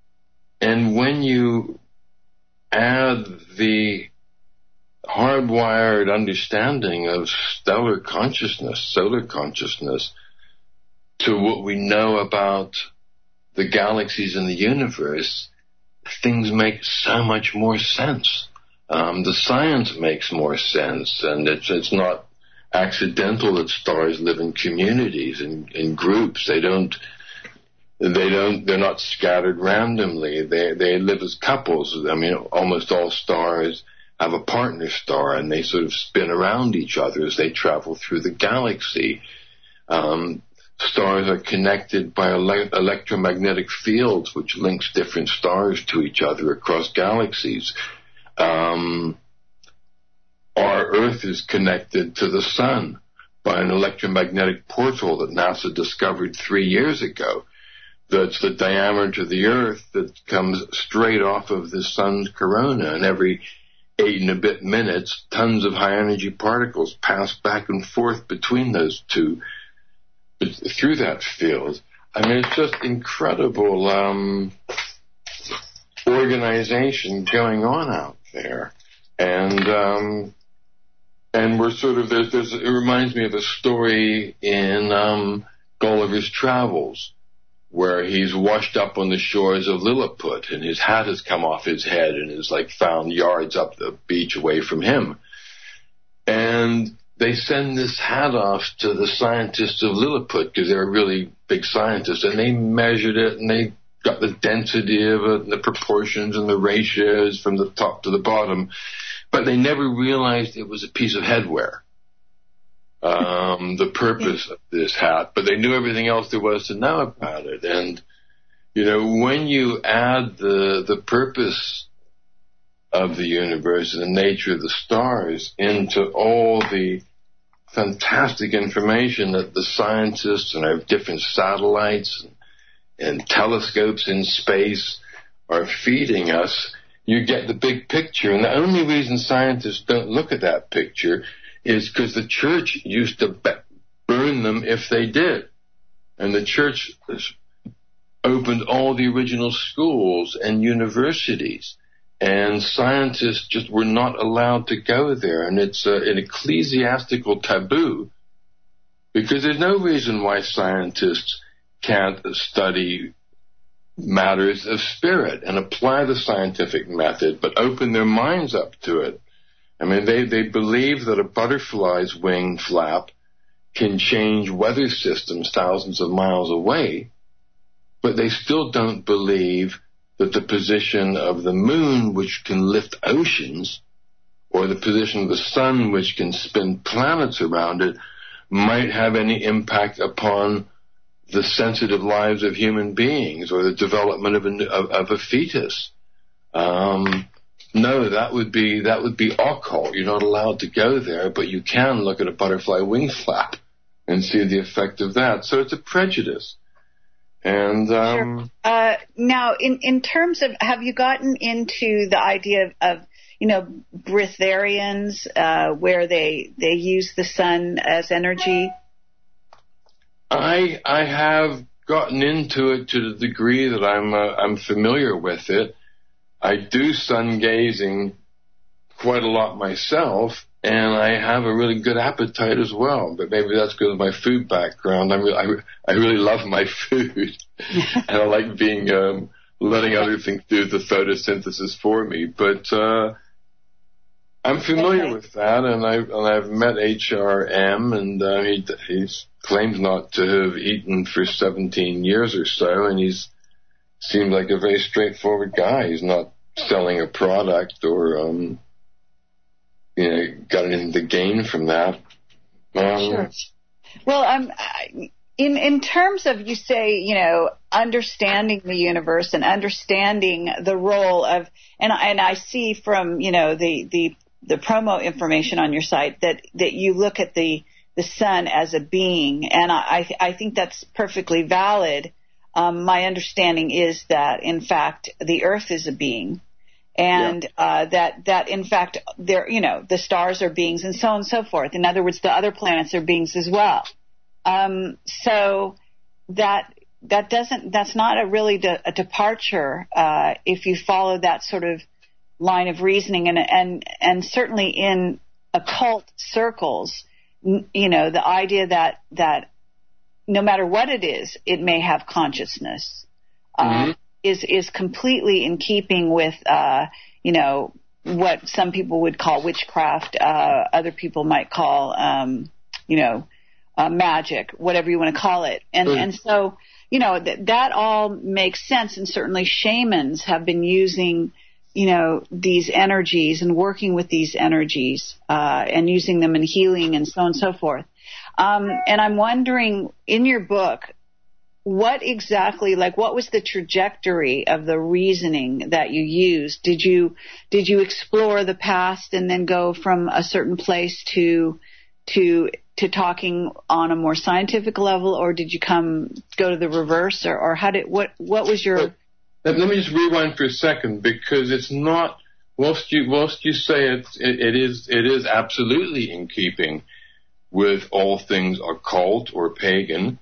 when you add the hardwired understanding of stellar consciousness, solar consciousness, to what we know about the galaxies in the universe, things make so much more sense. The science makes more sense, and it's not accidental that stars live in communities, in groups. They're not scattered randomly. They live as couples. I mean, almost all stars have a partner star, and they sort of spin around each other as they travel through the galaxy. Stars are connected by electromagnetic fields, which links different stars to each other across galaxies. Our Earth is connected to the sun by an electromagnetic portal that NASA discovered 3 years ago. That's the diameter of the Earth that comes straight off of the sun's corona, and every 8 and a bit minutes, tons of high-energy particles pass back and forth between those two through that field. I mean, it's just incredible organization going on out there. And we're sort of, it reminds me of a story in Gulliver's Travels, where he's washed up on the shores of Lilliput, and his hat has come off his head and is like found yards up the beach away from him. And they send this hat off to the scientists of Lilliput, because they're really big scientists, and they measured it, and they got the density of it, and the proportions and the ratios from the top to the bottom, but they never realized it was a piece of headwear. The purpose of this hat, but they knew everything else there was to know about it. And, you know, when you add the purpose of the universe and the nature of the stars into all the fantastic information that the scientists and our different satellites and telescopes in space are feeding us, you get the big picture. And the only reason scientists don't look at that picture is because the church used to burn them if they did. And the church opened all the original schools and universities, and scientists just were not allowed to go there. And it's an ecclesiastical taboo, because there's no reason why scientists can't study matters of spirit and apply the scientific method, but open their minds up to it I mean, they believe that a butterfly's wing flap can change weather systems thousands of miles away, but they still don't believe that the position of the moon, which can lift oceans, or the position of the sun, which can spin planets around it, might have any impact upon the sensitive lives of human beings or the development of a fetus. No, that would be occult. You're not allowed to go there, but you can look at a butterfly wing flap and see the effect of that. So it's a prejudice. And sure. Now, in terms of, have you gotten into the idea of breatharians, where they use the sun as energy? I have gotten into it to the degree that I'm familiar with it. I do sun gazing quite a lot myself, and I have a really good appetite as well. But maybe that's because of my food background. I really love my food, and I like being letting other things do the photosynthesis for me. But I'm familiar with that, and I've met HRM, and he claims not to have eaten for 17 years or so, and he's seemed like a very straightforward guy. He's not selling a product or got anything to gain from that. Sure. Well, in terms of, you say, understanding the universe and understanding the role of, and I see from the promo information on your site that you look at the sun as a being, and I think that's perfectly valid. My understanding is that, in fact, the Earth is a being, and that in fact, the stars are beings, and so on and so forth. In other words, the other planets are beings as well. So that's not a departure if you follow that sort of line of reasoning, and certainly in occult circles, the idea that no matter what it is, it may have consciousness, is completely in keeping with, what some people would call witchcraft, other people might call, magic, whatever you want to call it. And so, that all makes sense. And certainly shamans have been using, these energies and working with these energies, and using them in healing and so on and so forth. And I'm wondering, in your book, what exactly, what was the trajectory of the reasoning that you used? Did you explore the past and then go from a certain place to talking on a more scientific level, or did you go to the reverse, or what was your? Let me just rewind for a second, because it's not. Whilst you say it is absolutely in keeping with all things occult or pagan.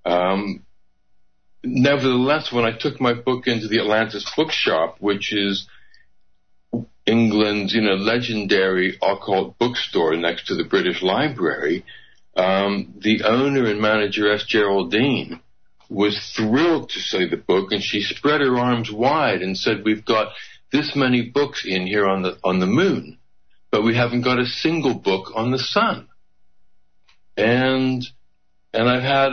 Nevertheless, when I took my book into the Atlantis Bookshop, which is England's legendary occult bookstore next to the British Library, the owner and manager, S. Geraldine, was thrilled to see the book, and she spread her arms wide and said, "We've got this many books in here on the moon, but we haven't got a single book on the sun." And I've had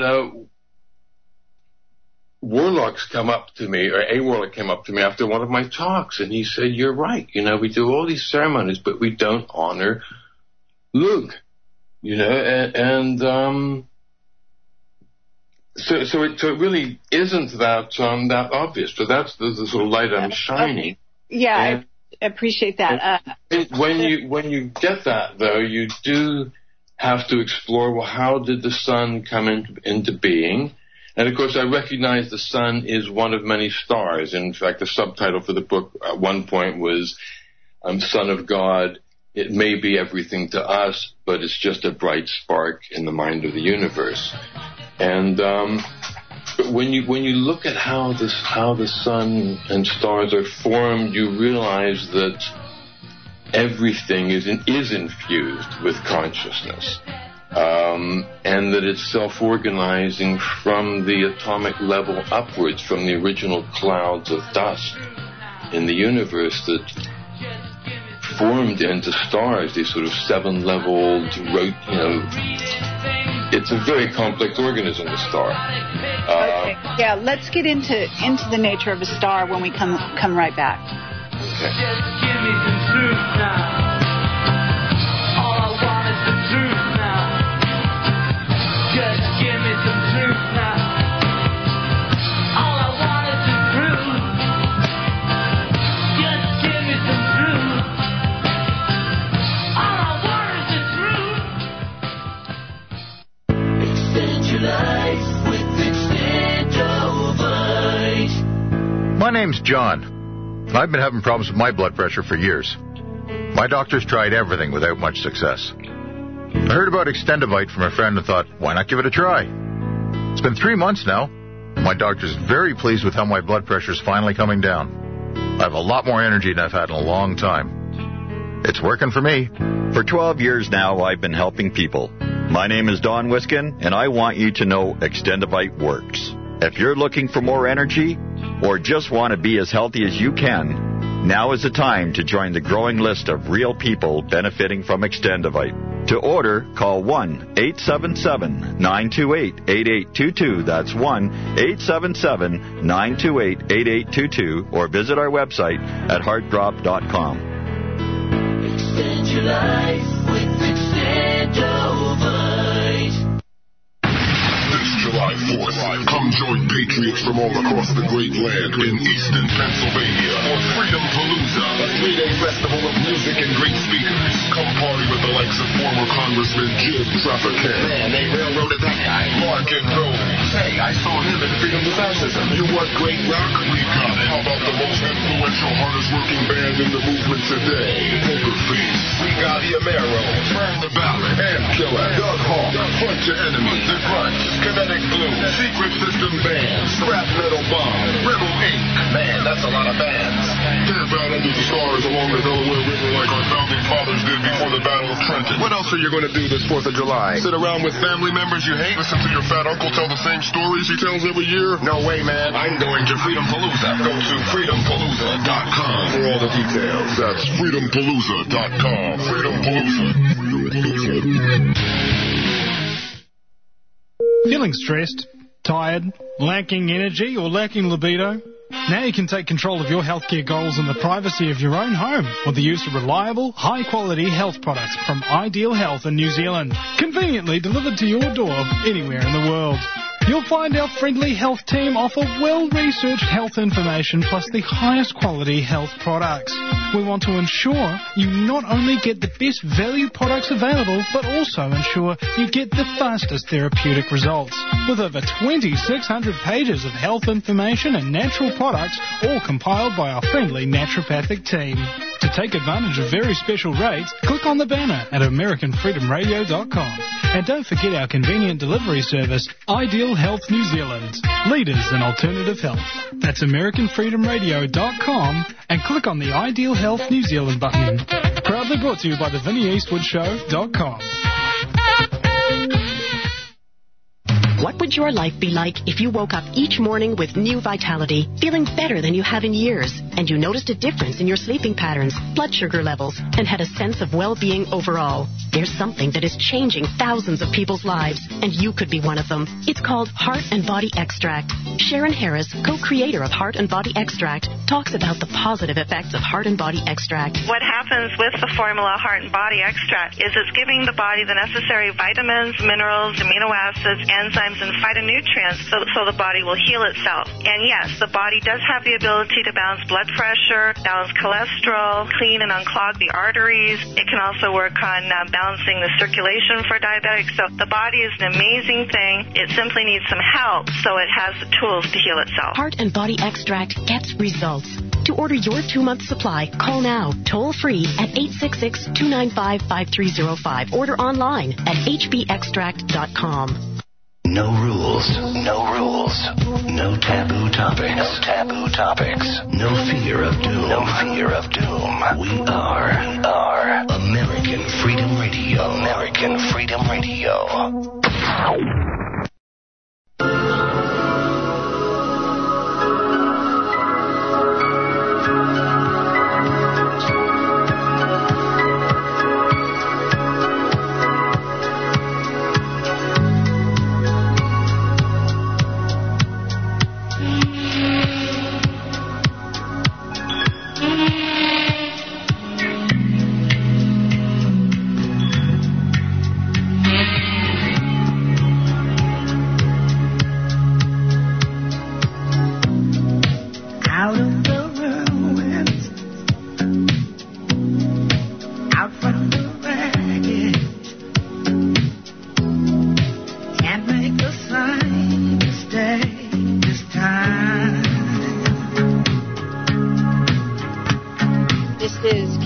warlocks come up to me, or a warlock came up to me after one of my talks, and he said, "You're right. We do all these ceremonies, but we don't honor Lugh." So it really isn't that obvious, but that's the sort of light I'm shining. Yeah, I appreciate that. When you get that, though, you do have to explore, well, how did the sun come into being? And, of course, I recognize the sun is one of many stars. In fact, the subtitle for the book at one point was Son of God. It may be everything to us, but it's just a bright spark in the mind of the universe. And but when you look at how the sun and stars are formed, you realize that everything is infused with consciousness. And that it's self-organizing from the atomic level upwards, from the original clouds of dust in the universe that formed into stars, these sort of 7-leveled, it's a very complex organism, the star. Okay. Yeah, let's get into the nature of a star when we come right back. Okay. Just give me some truth now. All I want is the truth now. Just give me some truth now. All I want is the truth. Just give me some truth. All I want is the truth. Extend your life with Extendovite. My name's John. I've been having problems with my blood pressure for years. My doctors tried everything without much success. I heard about Extendovite from a friend and thought, why not give it a try? It's been 3 months now. My doctor's very pleased with how my blood pressure's finally coming down. I have a lot more energy than I've had in a long time. It's working for me. For 12 years now, I've been helping people. My name is Don Wiskin, and I want you to know Extendovite works. If you're looking for more energy or just want to be as healthy as you can, now is the time to join the growing list of real people benefiting from Extendovite. To order, call 1-877-928-8822. That's 1-877-928-8822. Or visit our website at heartdrop.com. Extend your life with Extendovite. July 4th, come join patriots from all across the great land in Easton, Pennsylvania for Freedom Palooza, a 3-day festival of music and great speakers. Come party with the likes of former Congressman Jim Traficant. Man, they railroaded that guy. Larkin Rose. Hey, I saw him in Freedom to Fascism. You want great rock? We got it. How about the most influential, hardest working band in the movement today? Poker Face. We got Iamero, Burn the Ballad, Ant Killer, Doug Hawk, Punch Your Enemy, The Grunge, Kinetic Blue, Secret System Band, Scrap Metal Bomb, Rebel Inc. Man, that's a lot of bands. Camp out under the stars along the Delaware River like our founding fathers did before the Battle of Trenton. What else are you going to do this 4th of July? Sit around with family members you hate? Listen to your fat uncle tell the same stories he tells every year? No way, man. I'm going to Freedom Palooza. Go to freedompalooza.com for all the details. That's freedompalooza.com. Freedom Palooza. Feeling stressed, tired, lacking energy, or lacking libido? Now you can take control of your healthcare goals in the privacy of your own home with the use of reliable, high-quality health products from Ideal Health in New Zealand, conveniently delivered to your door anywhere in the world. You'll find our friendly health team offer well-researched health information plus the highest quality health products. We want to ensure you not only get the best value products available, but also ensure you get the fastest therapeutic results. With over 2,600 pages of health information and natural products, all compiled by our friendly naturopathic team. To take advantage of very special rates, click on the banner at AmericanFreedomRadio.com. And don't forget our convenient delivery service, Ideal Health New Zealand, leaders in alternative health. That's AmericanFreedomRadio.com and click on the Ideal Health New Zealand button. Proudly brought to you by the VinnieEastwoodShow.com. What would your life be like if you woke up each morning with new vitality, feeling better than you have in years, and you noticed a difference in your sleeping patterns, blood sugar levels, and had a sense of well-being overall? There's something that is changing thousands of people's lives, and you could be one of them. It's called Heart and Body Extract. Sharon Harris, co-creator of Heart and Body Extract, talks about the positive effects of Heart and Body Extract. What happens with the formula Heart and Body Extract is it's giving the body the necessary vitamins, minerals, amino acids, enzymes, and phytonutrients so the body will heal itself. And yes, the body does have the ability to balance blood pressure, balance cholesterol, clean and unclog the arteries. It can also work on balancing the circulation for diabetics. So the body is an amazing thing. It simply needs some help so it has the tools to heal itself. Heart and Body Extract gets results. To order your 2-month supply, call now, toll free at 866-295-5305. Order online at hbextract.com. No rules. No rules. No taboo topics. No taboo topics. No fear of doom. No fear of doom. We are American Freedom Radio. American Freedom Radio.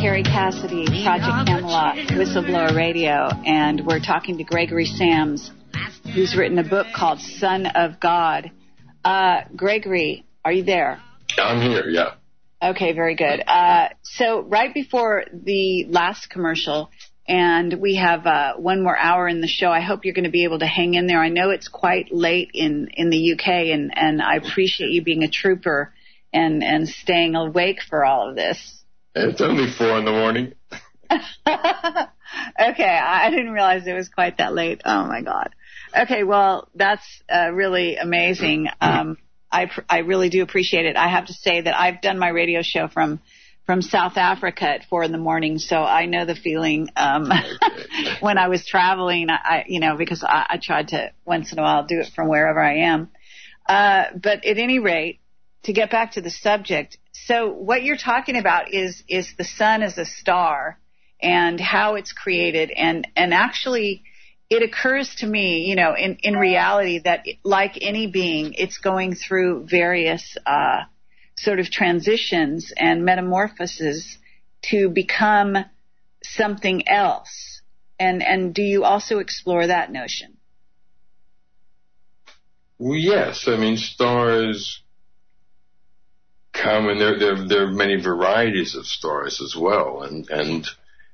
Terry Cassidy, Project Camelot, Whistleblower Radio, and we're talking to Gregory Sams, who's written a book called Son of God. Gregory, are you there? I'm here, yeah. Okay, very good. So right before the last commercial, and we have one more hour in the show, I hope you're going to be able to hang in there. I know it's quite late in the UK, and I appreciate you being a trooper and staying awake for all of this. It's only 4 in the morning. Okay, I didn't realize it was quite that late. Oh, my God. Okay, well, that's really amazing. I really do appreciate it. I have to say that I've done my radio show from South Africa at 4 in the morning, so I know the feeling when I was traveling, because I tried to once in a while do it from wherever I am. But at any rate, to get back to the subject, so what you're talking about is the sun as a star and how it's created. And actually, it occurs to me, in reality that like any being, it's going through various sort of transitions and metamorphoses to become something else. And do you also explore that notion? Well, yes. I mean, stars come, and there are many varieties of stars as well, and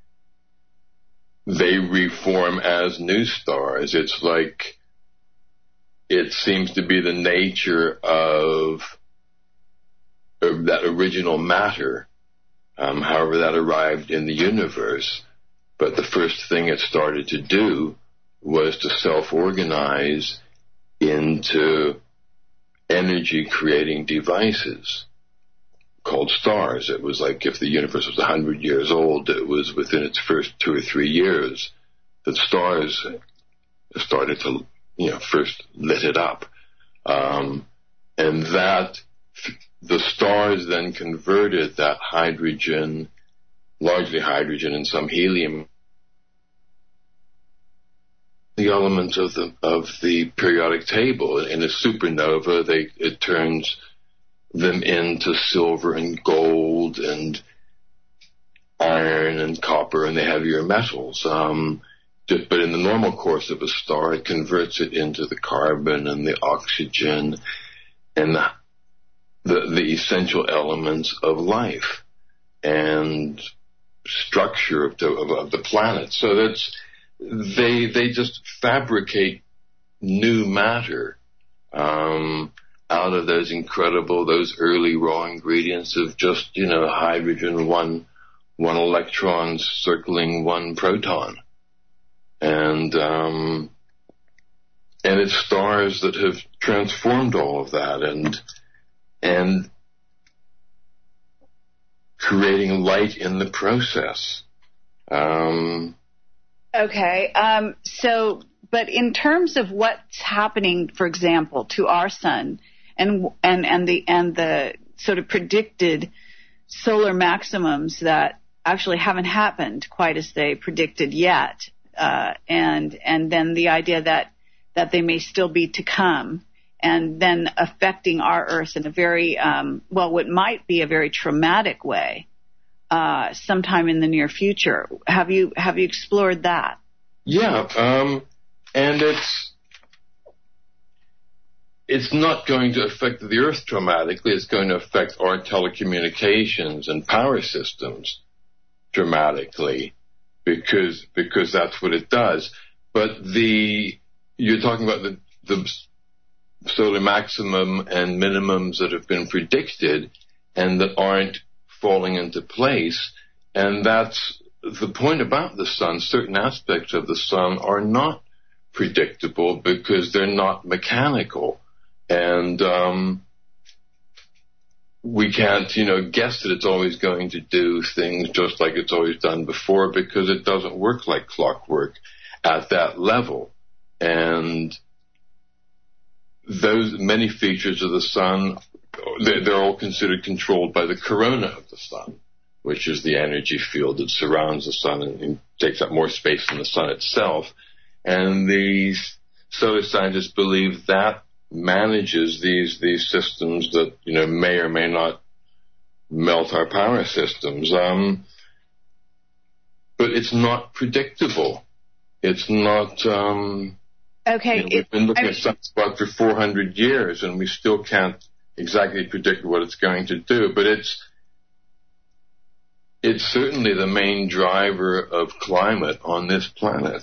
they reform as new stars. It's like it seems to be the nature of that original matter, however that arrived in the universe. But the first thing it started to do was to self-organize into energy-creating devices called stars. It was like if the universe was 100 years old, it was within its first 2 or 3 years that stars started to, first lit it up. And that the stars then converted that hydrogen, largely hydrogen and some helium, the elements of the periodic table. In a supernova, it turns them into silver and gold and iron and copper and the heavier metals. But in the normal course of a star, it converts it into the carbon and the oxygen and the essential elements of life and structure of the planet. So they just fabricate new matter out of those early raw ingredients of just, hydrogen, one electron circling one proton. And it's stars that have transformed all of that and creating light in the process. Okay. But in terms of what's happening, for example, to our sun and the sort of predicted solar maximums that actually haven't happened quite as they predicted yet, and then the idea that they may still be to come, and then affecting our Earth in a very what might be a very traumatic way sometime in the near future. Have you explored that? Yeah, and it's not going to affect the Earth dramatically. It's going to affect our telecommunications and power systems dramatically because that's what it does. But you're talking about the solar maximum and minimums that have been predicted and that aren't falling into place, and that's the point about the sun. Certain aspects of the sun are not predictable because they're not mechanical, and we can't, guess that it's always going to do things just like it's always done before because it doesn't work like clockwork at that level. And those many features of the sun, they're all considered controlled by the corona of the sun, which is the energy field that surrounds the sun and takes up more space than the sun itself. And these solar scientists believe that manages these systems that, may or may not melt our power systems. but it's not predictable. It's not. Okay. We've been looking at sunspots for 400 years, and we still can't exactly predict what it's going to do. But it's certainly the main driver of climate on this planet.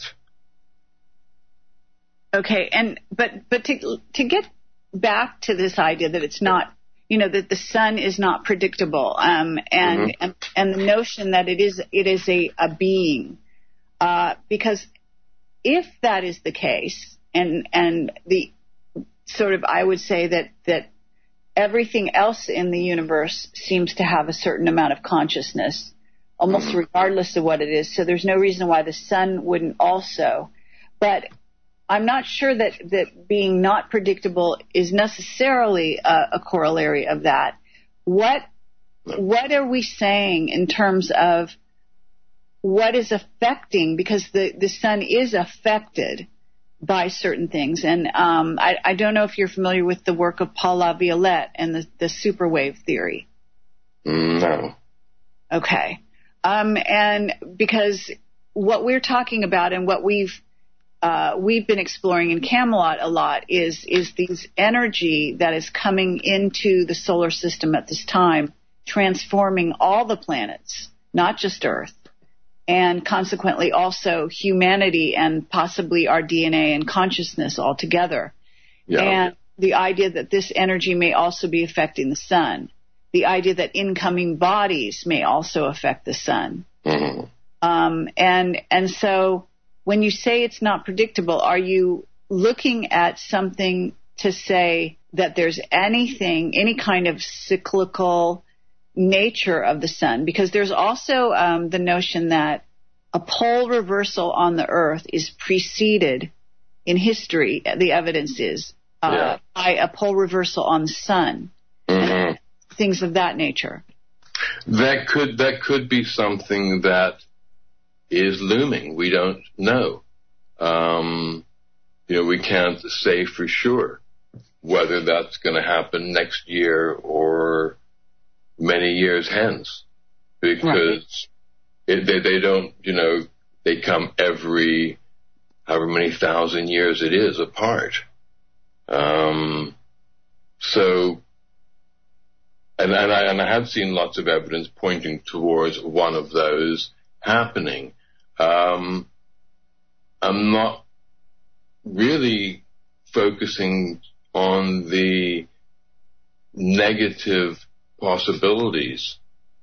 Okay, but to get back to this idea that it's not, that the sun is not predictable, and the notion that it is a being, because if that is the case, and the sort of, I would say that everything else in the universe seems to have a certain amount of consciousness, almost regardless of what it is. So there's no reason why the sun wouldn't also. But I'm not sure that being not predictable is necessarily a corollary of that. What are we saying in terms of what is affecting? Because the sun is affected by certain things. And I don't know if you're familiar with the work of Paul Laviolette and the superwave theory. No. Okay. And because what we're talking about and what we've been exploring in Camelot a lot is these energy that is coming into the solar system at this time, transforming all the planets, not just Earth, and consequently also humanity and possibly our DNA and consciousness altogether. Yeah. And the idea that this energy may also be affecting the sun. The idea that incoming bodies may also affect the sun. Mm-hmm. And so when you say it's not predictable, are you looking at something to say that there's any kind of cyclical nature of the sun? Because there's also the notion that a pole reversal on the Earth is preceded in history, the evidence is, by a pole reversal on the sun. Mm-hmm. Things of that nature. That could be something that is looming. We don't know. We can't say for sure whether that's going to happen next year or many years hence, because they don't. They come every however many thousand years it is apart. So. And I have seen lots of evidence pointing towards one of those happening. I'm not really focusing on the negative possibilities.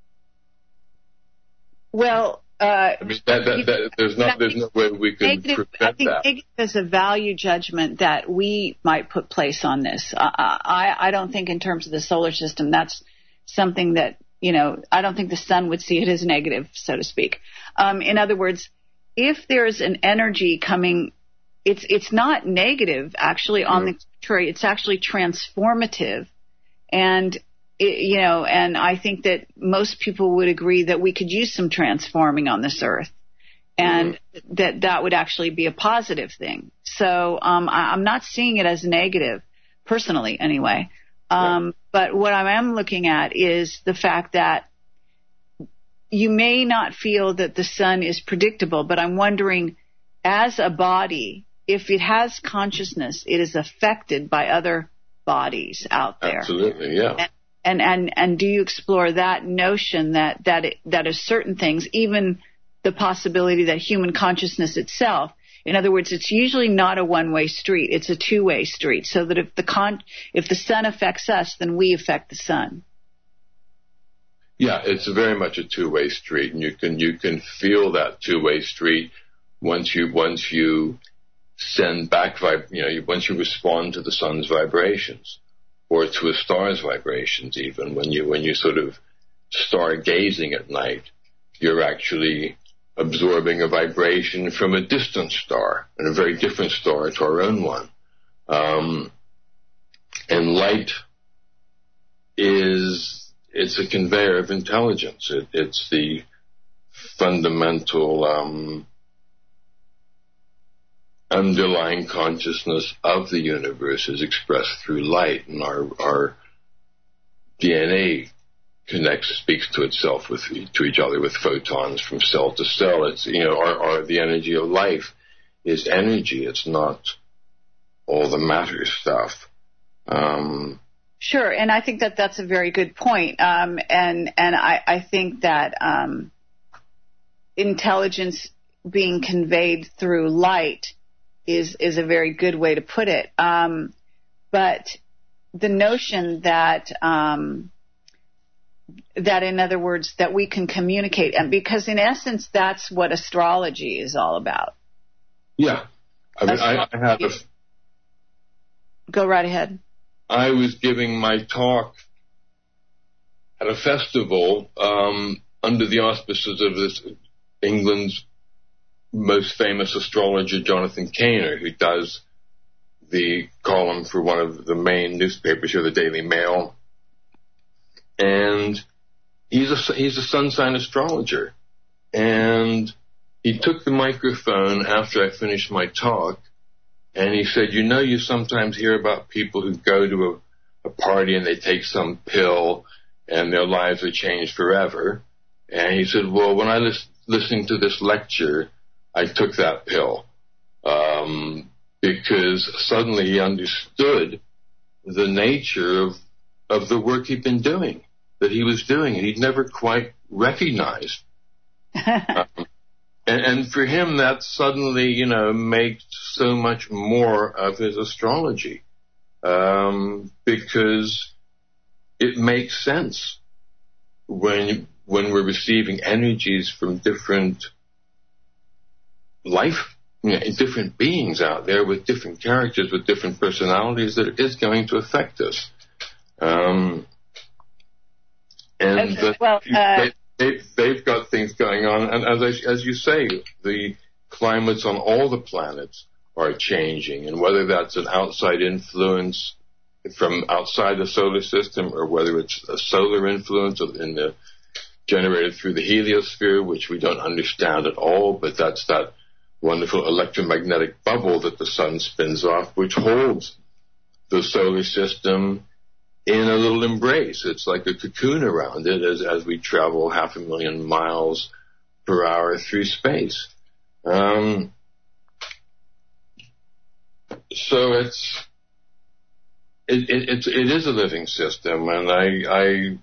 Well, there's no way we can prevent that. I think negative is a value judgment that we might put place on this. I don't think in terms of the solar system that's something that, I don't think the sun would see it as negative, so to speak. In other words, if there's an energy coming, it's not negative, actually. On the contrary, it's actually transformative. And and I think that most people would agree that we could use some transforming on this Earth, and that would actually be a positive thing. So I'm not seeing it as negative, personally, anyway. But what I am looking at is the fact that you may not feel that the sun is predictable, but I'm wondering, as a body, if it has consciousness, it is affected by other bodies out there. Absolutely, yeah. And do you explore that notion that is certain things, even the possibility that human consciousness itself, in other words, it's usually not a one-way street, it's a two-way street, so that if the sun affects us, then we affect the sun. Yeah, it's very much a two-way street, and you can feel that two-way street once you send back once you respond to the sun's vibrations, or to a star's vibrations. Even when you sort of stargazing at night, you're actually absorbing a vibration from a distant star, and a very different star to our own one. And light it's a conveyor of intelligence. It's the fundamental underlying consciousness of the universe is expressed through light, and our DNA speaks to itself to each other with photons from cell to cell. It's, the energy of life is energy. It's not all the matter stuff. Sure, and I think that that's a very good point. And I think that intelligence being conveyed through light is a very good way to put it. But the notion that in other words, that we can communicate, and because in essence that's what astrology is all about. Yeah, I mean, I had Go right ahead. I was giving my talk at a festival under the auspices of this England's most famous astrologer, Jonathan Caner, who does the column for one of the main newspapers here, the Daily Mail. And he's a sun sign astrologer. And he took the microphone after I finished my talk, and he said, you sometimes hear about people who go to a party and they take some pill and their lives are changed forever. And he said, well, when I listening to this lecture, I took that pill because suddenly he understood the nature of the work he'd been doing, that he was doing, and he'd never quite recognized. And for him, that suddenly, makes so much more of his astrology because it makes sense when we're receiving energies from different different beings out there with different characters, with different personalities, that it is going to affect us. They've got things going on, and as you say, the climates on all the planets are changing, and whether that's an outside influence from outside the solar system, or whether it's a solar influence generated through the heliosphere, which we don't understand at all, but that's that wonderful electromagnetic bubble that the sun spins off, which holds the solar system in a little embrace. It's like a cocoon around it as we travel 500,000 miles per hour through space. So it is a living system, and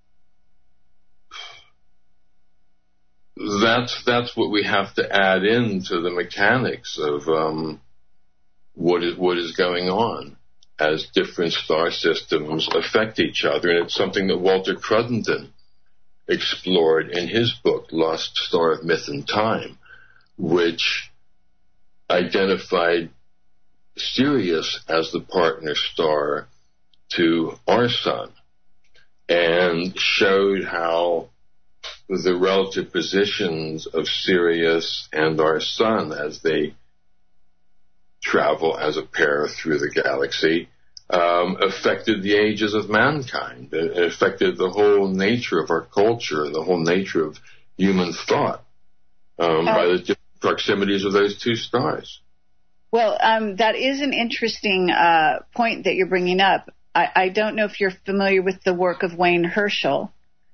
that's what we have to add into the mechanics of what is going on as different star systems affect each other. And it's something that Walter Cruddenden explored in his book, Lost Star of Myth and Time, which identified Sirius as the partner star to our sun and showed how the relative positions of Sirius and our sun as they travel as a pair through the galaxy affected the ages of mankind. It affected the whole nature of our culture and the whole nature of human thought by the different proximities of those two stars. Well, that is an interesting point that you're bringing up. I don't know if you're familiar with the work of Wayne Herschel.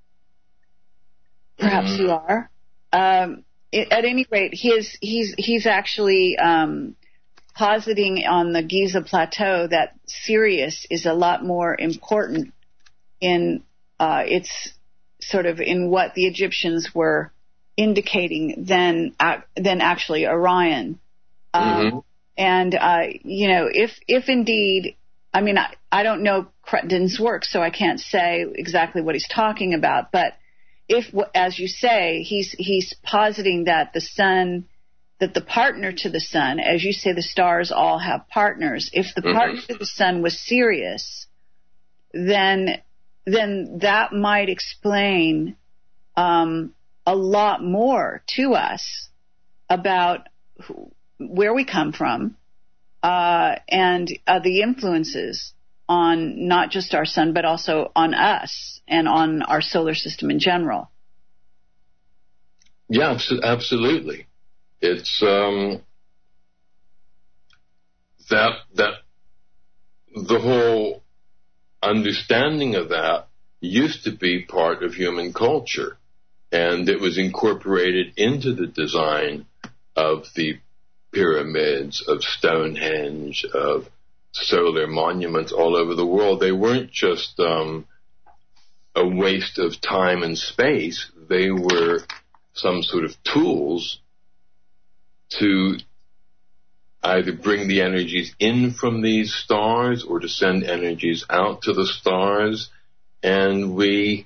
Perhaps you are. At any rate, he's actually positing on the Giza Plateau that Sirius is a lot more important in its sort of in what the Egyptians were indicating than actually Orion. And if indeed, I mean, I don't know Cruttenden's work, so I can't say exactly what he's talking about, but if, as you say, he's positing that the sun, that the partner to the sun, as you say, the stars all have partners. If the partner to the sun was Sirius, then that might explain a lot more to us about where we come from and the influences on not just our sun, but also on us and on our solar system in general. Yeah, absolutely. It's that the whole understanding of that used to be part of human culture, and it was incorporated into the design of the pyramids, of Stonehenge, of solar monuments all over the world. They weren't just a waste of time and space. They were some sort of tools to either bring the energies in from these stars or to send energies out to the stars. And we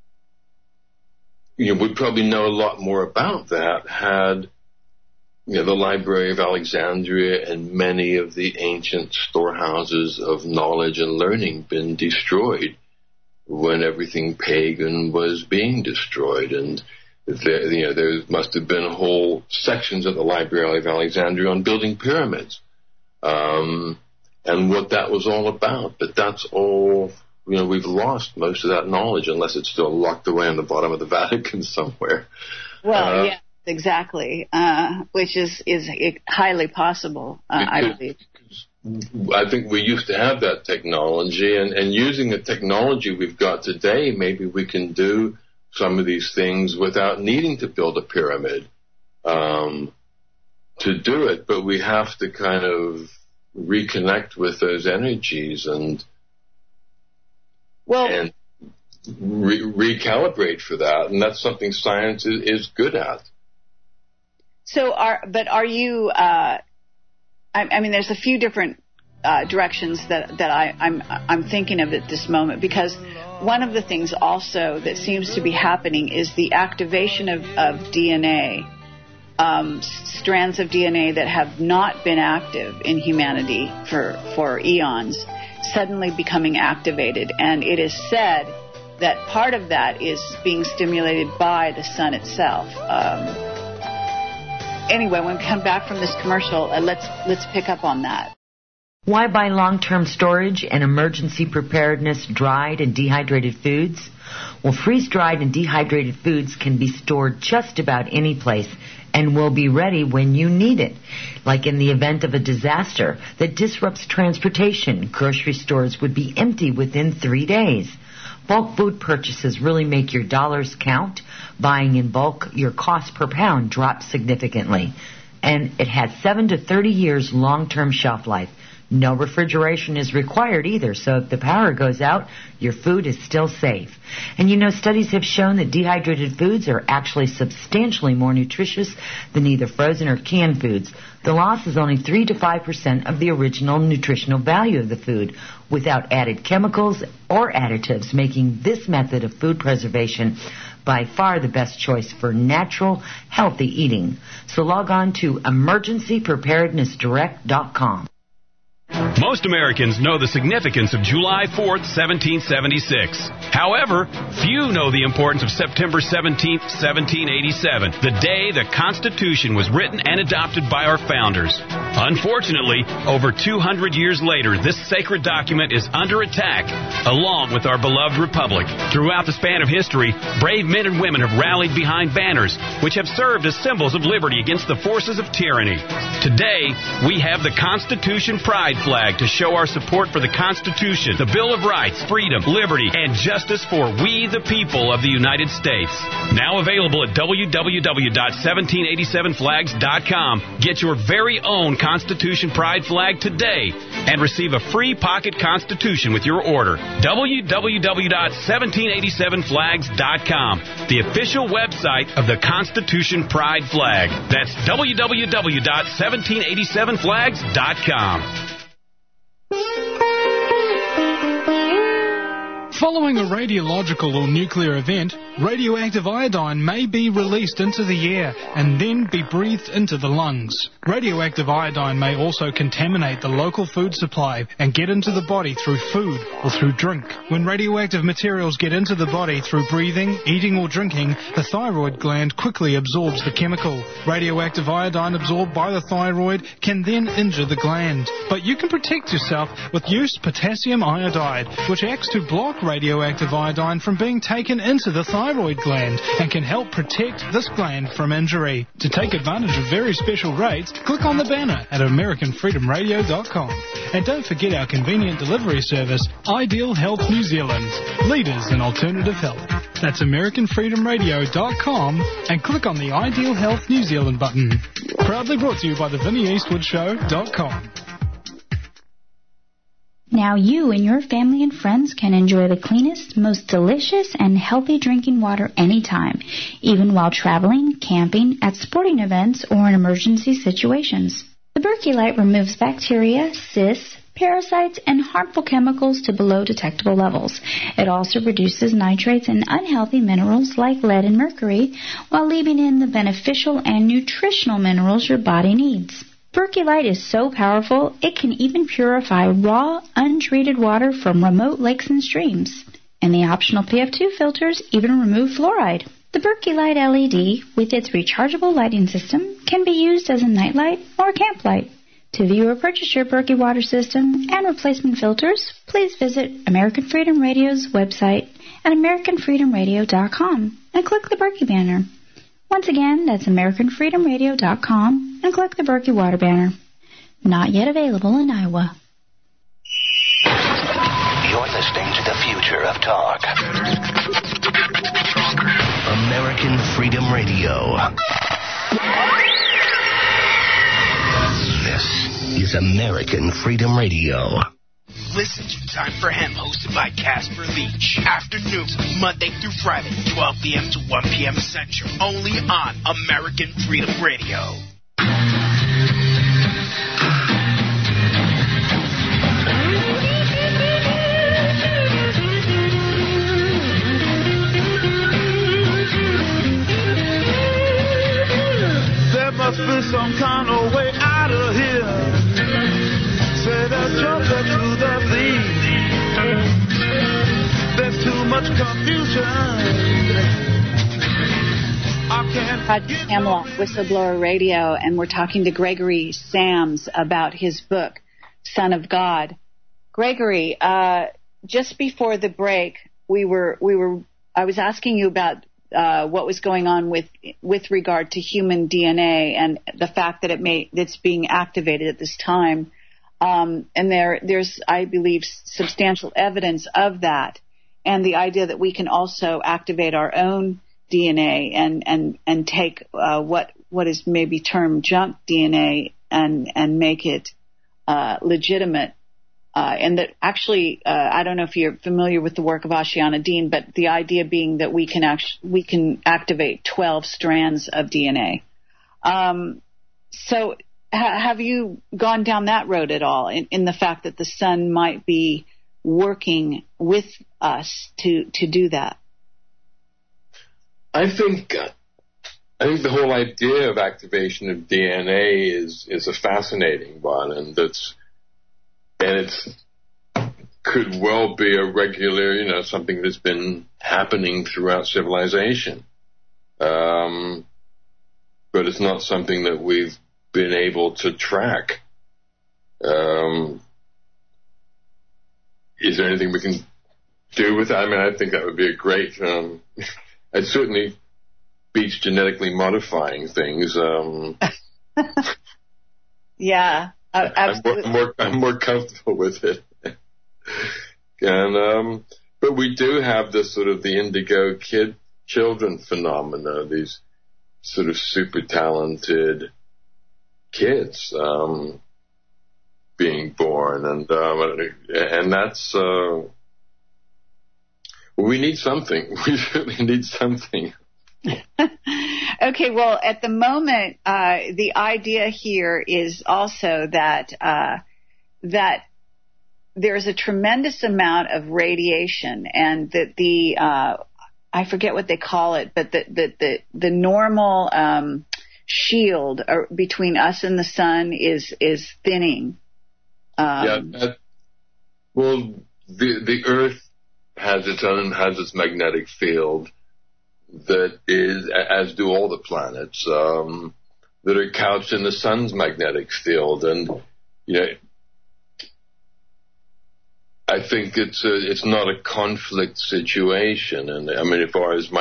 would probably know a lot more about that had the Library of Alexandria and many of the ancient storehouses of knowledge and learning been destroyed when everything pagan was being destroyed. And there must have been whole sections of the Library of Alexandria on building pyramids and what that was all about. But that's all, we've lost most of that knowledge unless it's still locked away in the bottom of the Vatican somewhere. Well, yeah, exactly, which is highly possible, I believe. I think we used to have that technology, and using the technology we've got today, maybe we can do some of these things without needing to build a pyramid to do it. But we have to kind of reconnect with those energies and recalibrate for that. And that's something science is good at. So, are you? I mean, there's a few different directions that I'm thinking of at this moment, because one of the things also that seems to be happening is the activation of DNA, strands of DNA that have not been active in humanity for eons, suddenly becoming activated. And it is said that part of that is being stimulated by the sun itself. Anyway, when we come back from this commercial, let's pick up on that. Why buy long-term storage and emergency preparedness dried and dehydrated foods? Well, freeze-dried and dehydrated foods can be stored just about any place and will be ready when you need it. Like in the event of a disaster that disrupts transportation, grocery stores would be empty within 3 days. Bulk food purchases really make your dollars count. Buying in bulk, your cost per pound drops significantly. And it has 7 to 30 years long-term shelf life. No refrigeration is required either, so if the power goes out, your food is still safe. And studies have shown that dehydrated foods are actually substantially more nutritious than either frozen or canned foods. The loss is only 3 to 5% of the original nutritional value of the food, without added chemicals or additives, making this method of food preservation by far the best choice for natural, healthy eating. So log on to emergencypreparednessdirect.com. Most Americans know the significance of July 4th, 1776. However, few know the importance of September 17th, 1787, the day the Constitution was written and adopted by our founders. Unfortunately, over 200 years later, this sacred document is under attack, along with our beloved republic. Throughout the span of history, brave men and women have rallied behind banners, which have served as symbols of liberty against the forces of tyranny. Today, we have the Constitution Pride flag to show our support for the Constitution, the Bill of Rights, freedom, liberty, and justice for we the people of the United States. Now available at www.1787flags.com. Get your very own Constitution Pride flag today and receive a free pocket Constitution with your order. www.1787flags.com, the official website of the Constitution Pride flag. That's www.1787flags.com. Following a radiological or nuclear event, radioactive iodine may be released into the air and then be breathed into the lungs. Radioactive iodine may also contaminate the local food supply and get into the body through food or through drink. When radioactive materials get into the body through breathing, eating or drinking, the thyroid gland quickly absorbs the chemical. Radioactive iodine absorbed by the thyroid can then injure the gland. But you can protect yourself with used potassium iodide, which acts to block radioactive radioactive iodine from being taken into the thyroid gland and can help protect this gland from injury. To take advantage of very special rates, click on the banner at AmericanFreedomRadio.com. And don't forget our convenient delivery service, Ideal Health New Zealand, leaders in alternative health. That's AmericanFreedomRadio.com and click on the Ideal Health New Zealand button. Proudly brought to you by the VinnieEastwoodShow.com. Now you and your family and friends can enjoy the cleanest, most delicious, and healthy drinking water anytime, even while traveling, camping, at sporting events, or in emergency situations. The Berkey Light removes bacteria, cysts, parasites, and harmful chemicals to below detectable levels. It also reduces nitrates and unhealthy minerals like lead and mercury, while leaving in the beneficial and nutritional minerals your body needs. Berkey Light is so powerful, it can even purify raw, untreated water from remote lakes and streams. And the optional PF2 filters even remove fluoride. The Berkey Light LED, with its rechargeable lighting system, can be used as a nightlight or a camp light. To view or purchase your Berkey water system and replacement filters, please visit American Freedom Radio's website at AmericanFreedomRadio.com and click the Berkey banner. Once again, that's AmericanFreedomRadio.com and click the Berkey water banner. Not yet available in Iowa. You're listening to the future of talk. American Freedom Radio. This is American Freedom Radio. Listen to Time for Hemp, hosted by Casper Leach. Afternoons, Monday through Friday, 12 p.m. to 1 p.m. Central. Only on American Freedom Radio. There must be some kind of way out of here. Say there's trouble to the thief. There's too much confusion. Project Camelot, Whistleblower Radio, and we're talking to Gregory Sams about his book, Son of God. Gregory, just before the break, I was asking you about what was going on with regard to human DNA and the fact that it's being activated at this time. And there's, I believe, substantial evidence of that, and the idea that we can also activate our own DNA and take what is maybe termed junk DNA and make it legitimate. And that actually, I don't know if you're familiar with the work of Ashiana Dean, but the idea being that we can activate 12 strands of DNA. So have you gone down that road at all in the fact that the sun might be working with us to do that? I think the whole idea of activation of DNA is a fascinating one, and it's could well be a regular, something that's been happening throughout civilization. But it's not something that we've been able to track. Is there anything we can do with that? I mean, I think that would be a great. It certainly beats genetically modifying things. Yeah, absolutely. I'm more comfortable with it. And but we do have this sort of the indigo children phenomena. These sort of super talented kids being born, and that's we need something. We really need something. Okay, well, at the moment, the idea here is also that that there's a tremendous amount of radiation, and that the I forget what they call it, but the normal shield between us and the sun is thinning. The Earth has its magnetic field that is, as do all the planets, that are couched in the sun's magnetic field, and I think it's not a conflict situation, and I mean, as far as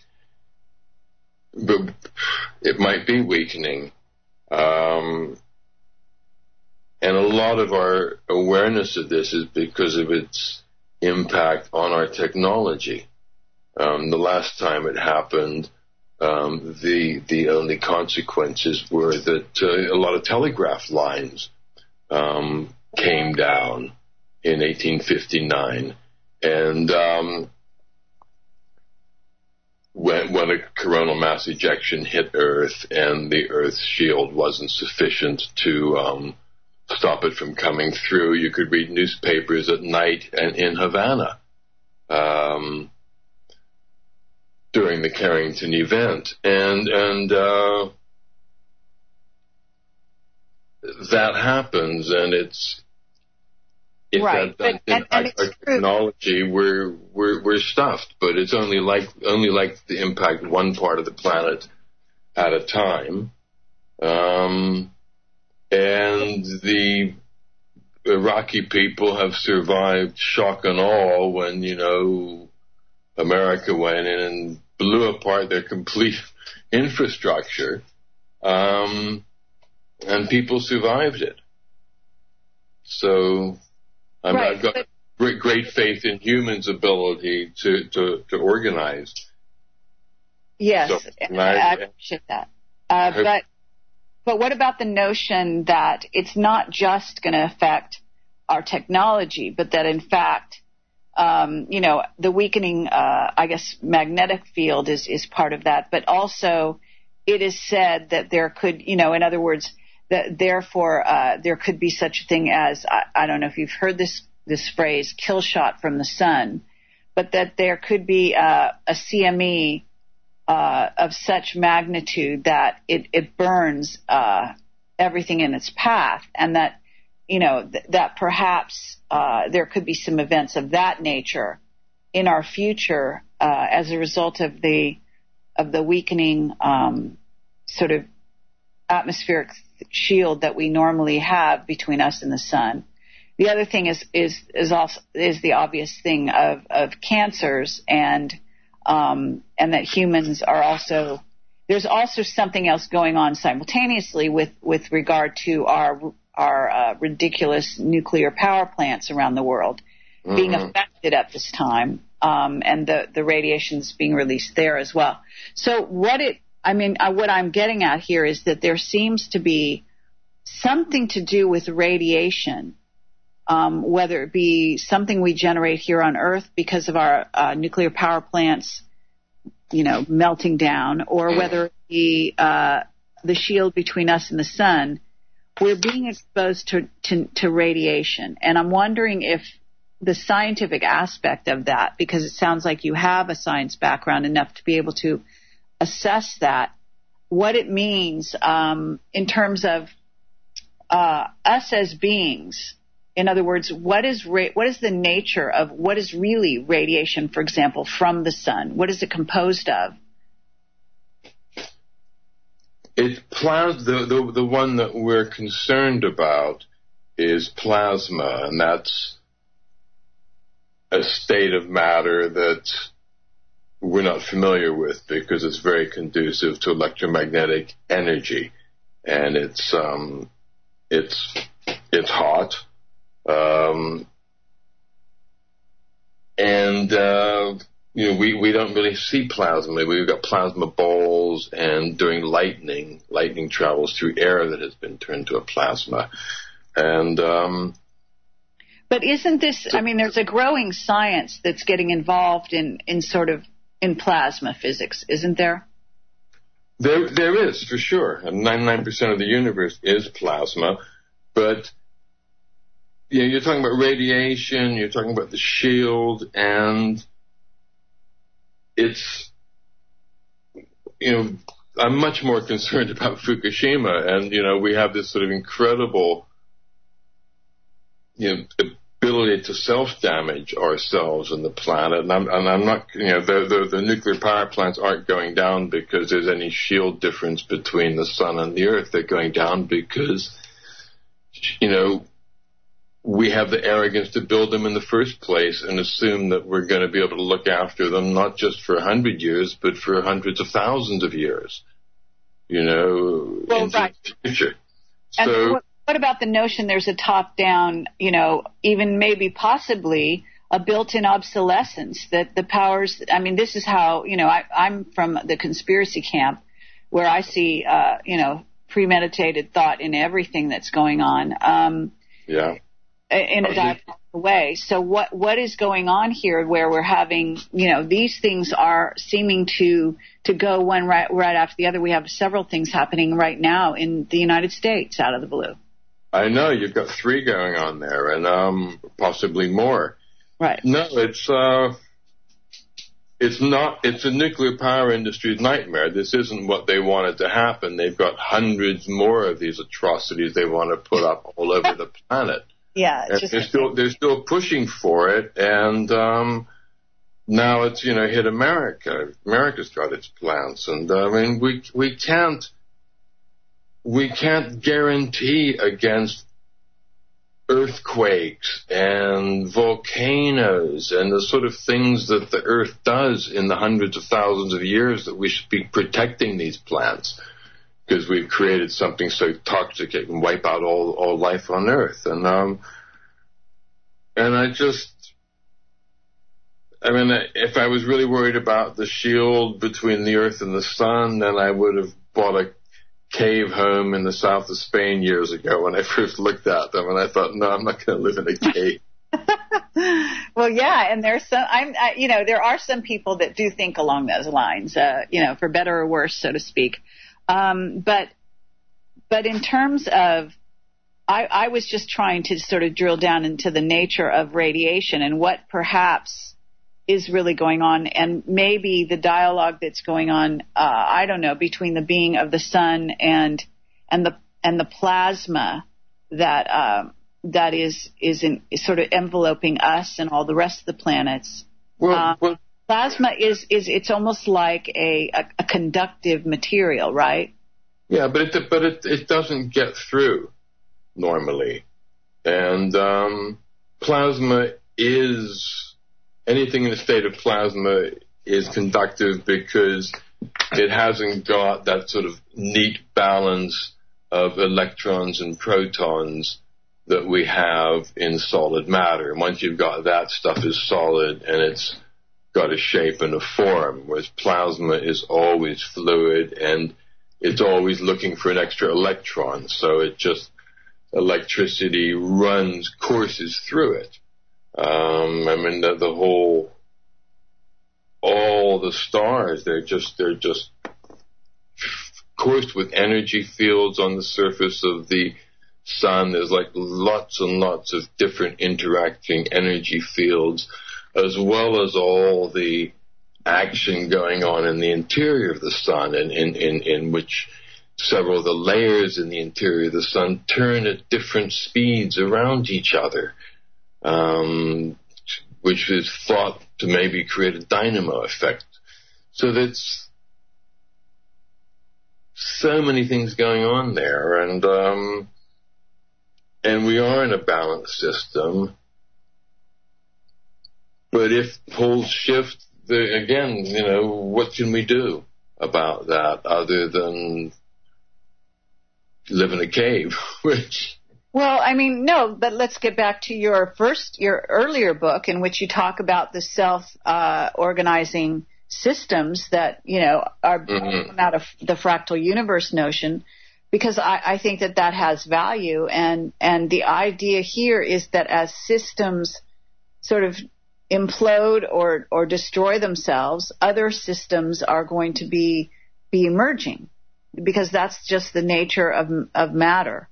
it might be weakening, and a lot of our awareness of this is because of its impact on our technology. The last time it happened, the only consequences were that a lot of telegraph lines came down in 1859, and when a coronal mass ejection hit Earth and the Earth's shield wasn't sufficient to stop it from coming through, you could read newspapers at night and in Havana during the Carrington event, and that happens, and it's right. That in our technology, we're stuffed, but it's only like to impact one part of the planet at a time, and the Iraqi people have survived shock and awe when America went in and blew apart their complete infrastructure, and people survived it. So I've got great faith in humans' ability to organize. Yes, so, I appreciate that. But what about the notion that it's not just going to affect our technology, but that in fact, the weakening, magnetic field is part of that, but also it is said that there could, in other words, that therefore there could be such a thing as, I don't know if you've heard this phrase, kill shot from the sun, but that there could be a CME of such magnitude that it burns everything in its path, and that that perhaps there could be some events of that nature in our future as a result of the weakening sort of atmospheric shield that we normally have between us and the sun. The other thing is the obvious thing of cancers and that humans are also, there's also something else going on simultaneously with regard to our ridiculous nuclear power plants around the world being affected at this time, and the radiation's being released there as well. So what I'm getting at here is that there seems to be something to do with radiation, whether it be something we generate here on Earth because of our nuclear power plants, melting down, or whether it be the shield between us and the sun. We're being exposed to radiation, and I'm wondering if the scientific aspect of that, because it sounds like you have a science background enough to be able to assess that, what it means in terms of us as beings. In other words, what is the nature of what is really radiation, for example, from the sun? What is it composed of? It's the one that we're concerned about is plasma, and that's a state of matter that we're not familiar with because it's very conducive to electromagnetic energy, and it's hot, we don't really see plasma. We've got plasma balls, and during lightning travels through air that has been turned to a plasma, and but isn't this? There's a growing science that's getting involved in plasma physics, isn't there? There is, for sure. 99% of the universe is plasma, but you're talking about radiation, you're talking about the shield, and it's, I'm much more concerned about Fukushima, and, we have this sort of incredible, ability to self-damage ourselves and the planet, and I'm not, the nuclear power plants aren't going down because there's any shield difference between the sun and the earth. They're going down because, we have the arrogance to build them in the first place and assume that we're going to be able to look after them not just for 100 years, but for hundreds of thousands of years, into the future. And So, what about the notion there's a top-down, even maybe possibly a built-in obsolescence that the powers, this is how, I'm from the conspiracy camp where I see, premeditated thought in everything that's going on. In a diabolical way. So what is going on here where we're having, these things are seeming to go one right after the other. We have several things happening right now in the United States out of the blue. I know you've got 3 going on there, and possibly more. Right. No, it's not. It's a nuclear power industry's nightmare. This isn't what they wanted to happen. They've got hundreds more of these atrocities they want to put up all over the planet. Yeah, it's they're still pushing for it, and now it's hit America. America's got its plans, and we can't guarantee against earthquakes and volcanoes and the sort of things that the Earth does in the hundreds of thousands of years that we should be protecting these plants because we've created something so toxic it can wipe out all life on Earth. And if I was really worried about the shield between the Earth and the sun, then I would have bought a cave home in the south of Spain years ago when I first looked at them, and I thought, no, I'm not going to live in a cave. Well, yeah, and there's some, there are some people that do think along those lines, for better or worse, so to speak. But in terms of, I was just trying to sort of drill down into the nature of radiation and what perhaps is really going on, and maybe the dialogue that's going on, I don't know, between the being of the sun and the plasma that is sort of enveloping us and all the rest of the planets. Well, plasma is it's almost like a conductive material, right? Yeah, but it doesn't get through normally, and plasma is. Anything in the state of plasma is conductive because it hasn't got that sort of neat balance of electrons and protons that we have in solid matter. And once you've got that, stuff is solid and it's got a shape and a form, whereas plasma is always fluid and it's always looking for an extra electron. So electricity courses through it. All the stars, they're just coursed with energy fields on the surface of the sun. There's like lots and lots of different interacting energy fields, as well as all the action going on in the interior of the sun, and in which several of the layers in the interior of the sun turn at different speeds around each other. Which is thought to maybe create a dynamo effect. So that's so many things going on there, and we are in a balanced system. But if poles shift, what can we do about that other than live in a cave, which... Well, no, but let's get back to your earlier book in which you talk about the self-organizing systems that, are born out of the fractal universe notion, because I think that has value. And the idea here is that as systems sort of implode or destroy themselves, other systems are going to be emerging, because that's just the nature of matter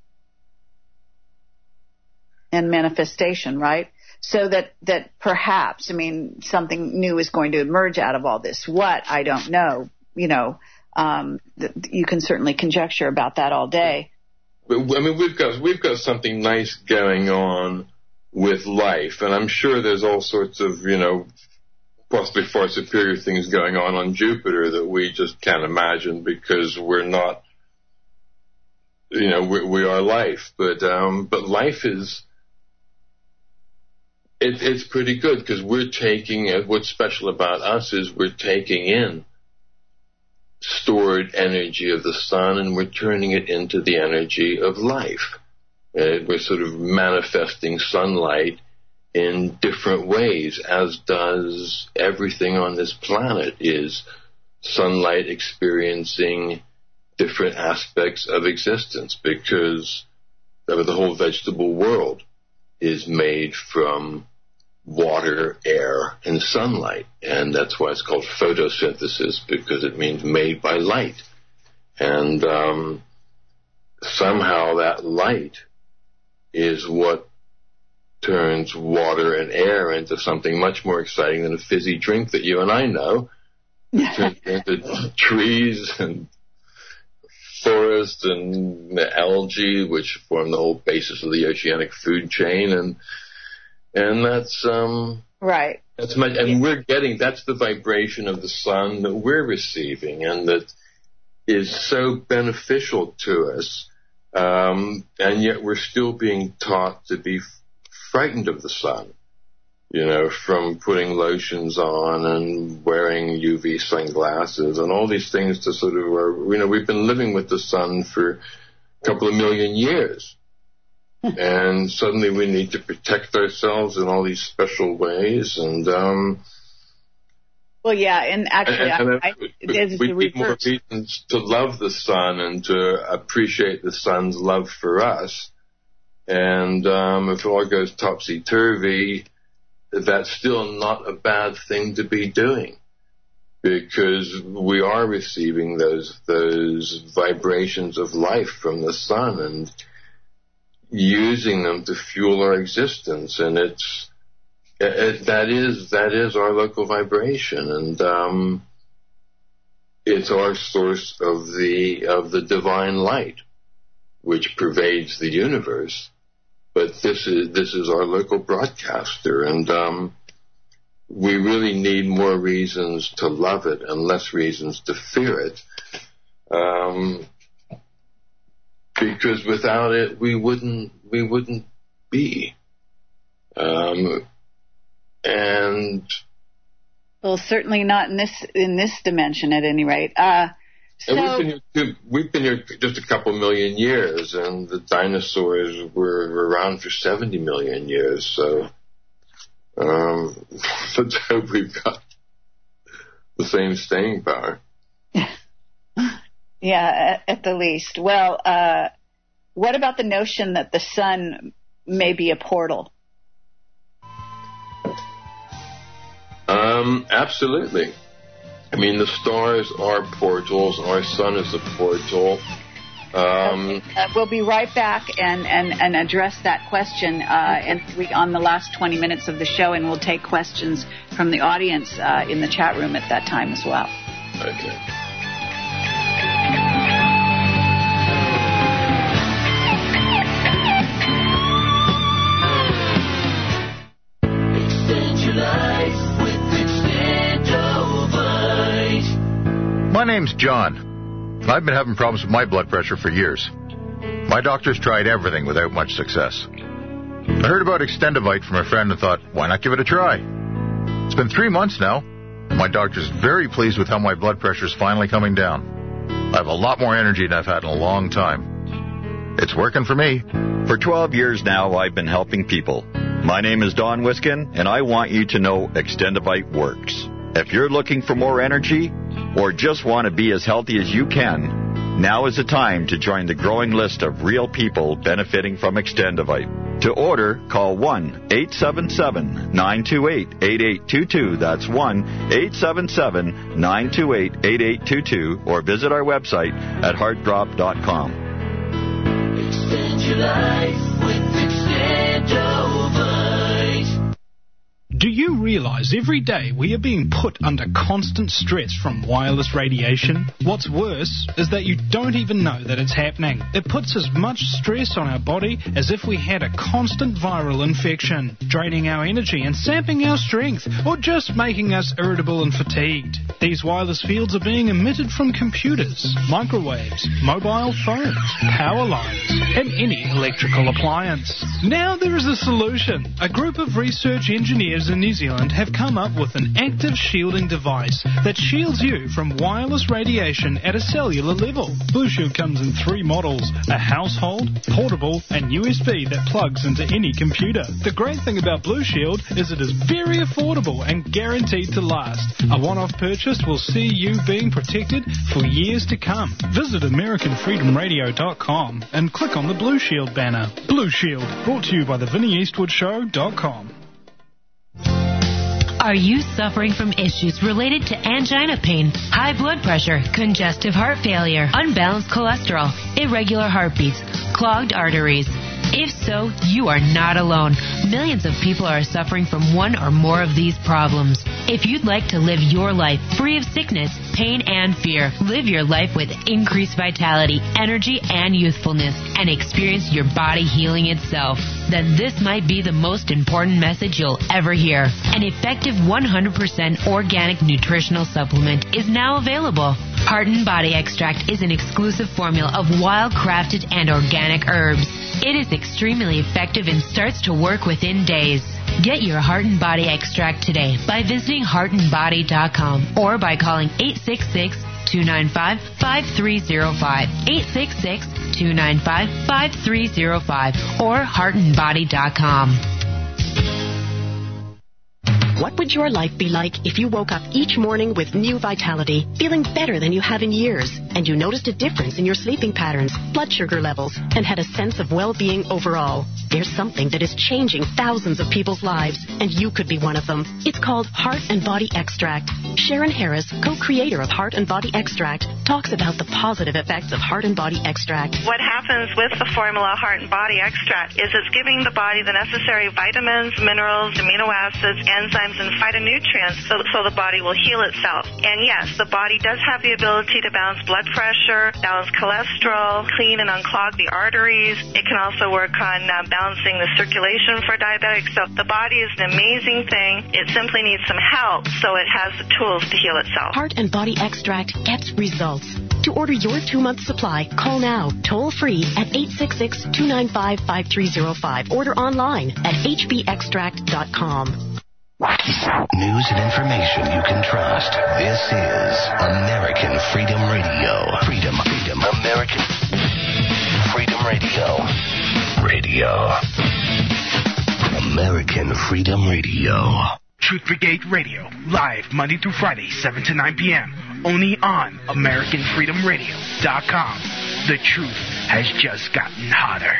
and manifestation, right? So that perhaps, something new is going to emerge out of all this. What? I don't know. You can certainly conjecture about that all day. We've got something nice going on with life, and I'm sure there's all sorts of, possibly far superior things going on Jupiter that we just can't imagine because we're not, we are life. But life is it's pretty good because we're taking, what's special about us is we're taking in stored energy of the sun and we're turning it into the energy of life. We're sort of manifesting sunlight in different ways, as does everything on this planet, is sunlight experiencing different aspects of existence, because the whole vegetable world is made from water, air, and sunlight. And that's why it's called photosynthesis, because it means made by light. And somehow that light is what turns water and air into something much more exciting than a fizzy drink that you and I know. It turns into trees and forests and algae, which form the whole basis of the oceanic food chain, and that's right. That's much, and we're getting, that's the vibration of the sun that we're receiving, and that is so beneficial to us, and yet we're still being taught to be frightened of the sun, from putting lotions on and wearing UV sunglasses and all these things to sort of, we've been living with the sun for a couple of million years. And suddenly we need to protect ourselves in all these special ways. And, well, yeah, and actually, we need more reasons to love the sun and to appreciate the sun's love for us. And if it all goes topsy-turvy, that's still not a bad thing to be doing, because we are receiving those vibrations of life from the sun and using them to fuel our existence. And that is our local vibration, and it's our source of the divine light, which pervades the universe. But this is our local broadcaster, and we really need more reasons to love it and less reasons to fear it, because without it we wouldn't be. And well, certainly not in this dimension, at any rate. And we've been here just a couple million years, and the dinosaurs were around for 70 million years. So let's hope we've got the same staying power. Yeah, at the least. Well, what about the notion that the sun may be a portal? Absolutely. I mean, the stars are portals. Our sun is a portal. We'll be right back and address that question on the last 20 minutes of the show, and we'll take questions from the audience in the chat room at that time as well. Okay. Extend your life with Extendovite. My name's John. I've been having problems with my blood pressure for years. My doctor's tried everything without much success. I heard about Extendovite from a friend and thought, why not give it a try? It's been 3 months now. My doctor's very pleased with how my blood pressure's finally coming down. I have a lot more energy than I've had in a long time. It's working for me. For 12 years now, I've been helping people. My name is Don Wiskin, and I want you to know Extendovite works. If you're looking for more energy or just want to be as healthy as you can, now is the time to join the growing list of real people benefiting from Extendovite. To order, call 1-877-928-8822. That's 1-877-928-8822. Or visit our website at heartdrop.com. Extend your life with Extendovite. Do you realize every day we are being put under constant stress from wireless radiation? What's worse is that you don't even know that it's happening. It puts as much stress on our body as if we had a constant viral infection, draining our energy and sapping our strength, or just making us irritable and fatigued. These wireless fields are being emitted from computers, microwaves, mobile phones, power lines, and any electrical appliance. Now there is a solution. A group of research engineers in New Zealand have come up with an active shielding device that shields you from wireless radiation at a cellular level. Blue Shield comes in 3 models: a household, portable, and USB that plugs into any computer. The great thing about Blue Shield is it is very affordable and guaranteed to last. A one-off purchase will see you being protected for years to come. Visit AmericanFreedomRadio.com and click on the Blue Shield banner. Blue Shield, brought to you by the VinnyEastwoodShow.com. Are you suffering from issues related to angina pain, high blood pressure, congestive heart failure, unbalanced cholesterol, irregular heartbeats, clogged arteries? If so, you are not alone. Millions of people are suffering from one or more of these problems. If you'd like to live your life free of sickness, pain, and fear, live your life with increased vitality, energy, and youthfulness, and experience your body healing itself, then this might be the most important message you'll ever hear. An effective 100% organic nutritional supplement is now available. Heart and Body Extract is an exclusive formula of wild-crafted and organic herbs. It is extremely effective and starts to work within days. Get your Heart and Body Extract today by visiting heartandbody.com or by calling 866-295-5305, 866-295-5305, or heartandbody.com. What would your life be like if you woke up each morning with new vitality, feeling better than you have in years, and you noticed a difference in your sleeping patterns, blood sugar levels, and had a sense of well-being overall? There's something that is changing thousands of people's lives, and you could be one of them. It's called Heart and Body Extract. Sharon Harris, co-creator of Heart and Body Extract, talks about the positive effects of Heart and Body Extract. What happens with the formula Heart and Body Extract is it's giving the body the necessary vitamins, minerals, amino acids, enzymes, and phytonutrients so the body will heal itself. And yes, the body does have the ability to balance blood pressure, balance cholesterol, clean and unclog the arteries. It can also work on balancing the circulation for diabetics. So the body is an amazing thing. It simply needs some help so it has the tools to heal itself. Heart and Body Extract gets results. To order your 2-month supply, call now, toll free at 866-295-5305. Order online at hbextract.com. News and information you can trust. This is American Freedom Radio. Freedom. American Freedom Radio. American Freedom Radio. Truth Brigade Radio, live Monday through Friday, 7 to 9 p.m. Only on AmericanFreedomRadio.com. The truth has just gotten hotter.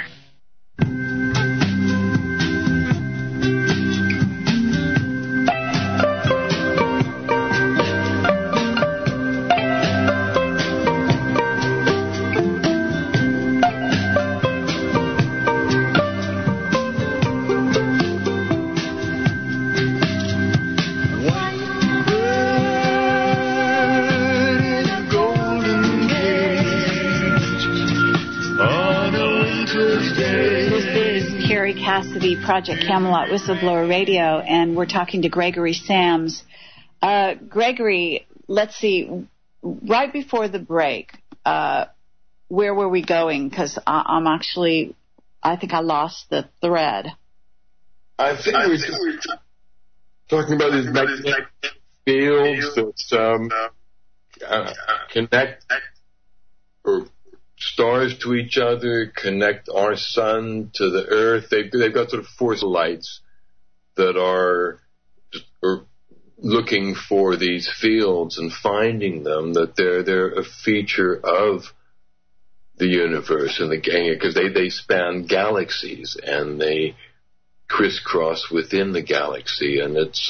Cassidy, Project Camelot, Whistleblower Radio, and we're talking to Gregory Sams. Gregory, let's see, right before the break, where were we going? Because I think I lost the thread. I think we were talking about these magnetic fields that connect or stars to each other, connect our sun to the earth. They've got sort of force lights that are looking for these fields and finding them, that they're a feature of the universe and because they span galaxies and they crisscross within the galaxy, and it's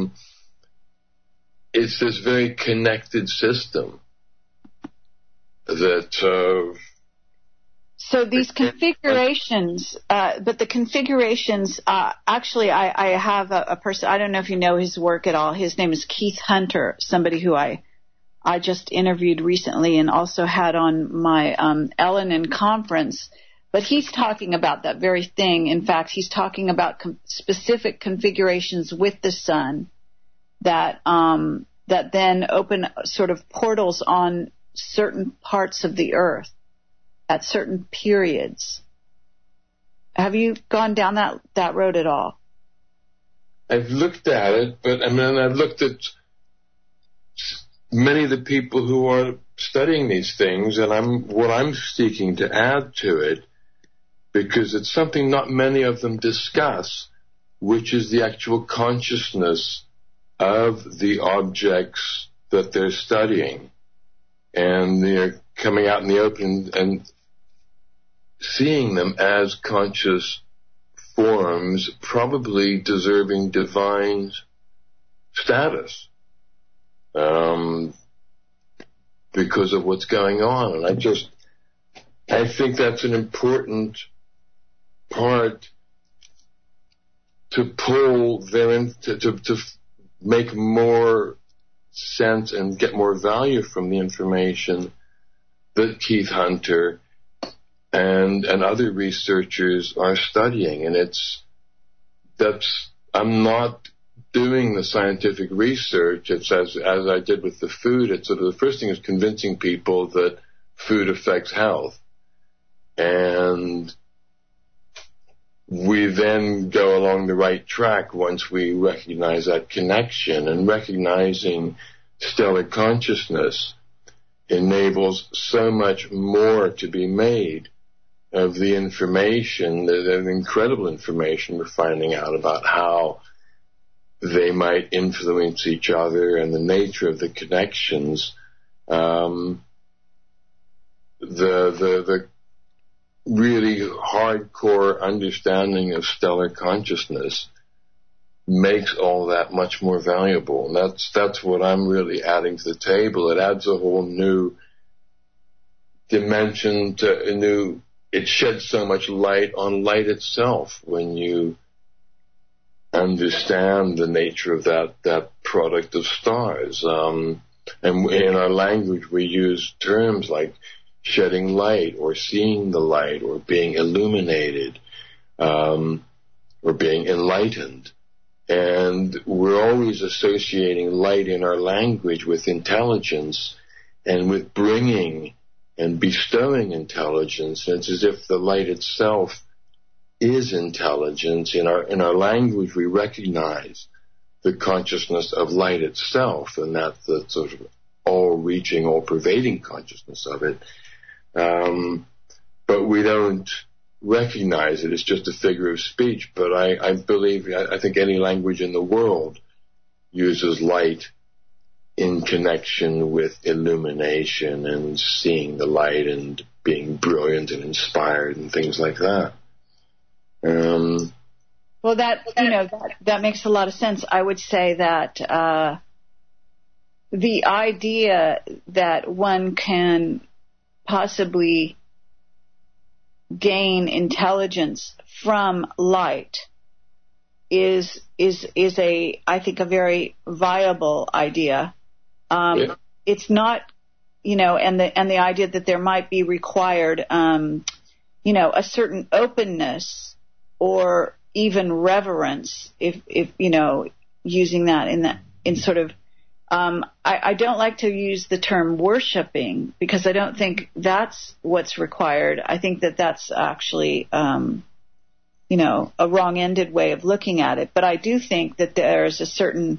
this very connected system that So these configurations, but the configurations, actually, I have a person, I don't know if you know his work at all. His name is Keith Hunter, somebody who I just interviewed recently and also had on my Ellen conference. But he's talking about that very thing. In fact, he's talking about specific configurations with the sun that then open sort of portals on certain parts of the earth at certain periods. Have you gone down that road at all? I've looked at it, but I mean, I've looked at many of the people who are studying these things, and what I'm seeking to add to it, because it's something not many of them discuss, which is the actual consciousness of the objects that they're studying. And they're coming out in the open and seeing them as conscious forms, probably deserving divine status, because of what's going on. And I think that's an important part to pull them to make more sense and get more value from the information that Keith Hunter and other researchers are studying. And I'm not doing the scientific research. It's as I did with the food. It's sort of the first thing is convincing people that food affects health. And we then go along the right track once we recognize that connection, and recognizing stellar consciousness enables so much more to be made of the information, the incredible information we're finding out about how they might influence each other and the nature of the connections. The really hardcore understanding of stellar consciousness makes all that much more valuable. And that's what I'm really adding to the table. It adds a whole new dimension it sheds so much light on light itself when you understand the nature of that product of stars. And in our language we use terms like shedding light, or seeing the light, or being illuminated, or being enlightened. And we're always associating light in our language with intelligence and with bringing and bestowing intelligence. It's as if the light itself is intelligence. In our language we recognize the consciousness of light itself, and that's the sort of all-reaching, all-pervading consciousness of it. But we don't recognize it. It's just a figure of speech. But I think any language in the world uses light in connection with illumination and seeing the light and being brilliant and inspired and things like that. Well, that makes a lot of sense. I would say that the idea that one can possibly gain intelligence from light is I think a very viable idea. It's not, and the idea that there might be required, a certain openness or even reverence, if using that in sort of. I don't like to use the term worshiping, because I don't think that's what's required. I think that's actually, a wrong-ended way of looking at it. But I do think that there's a certain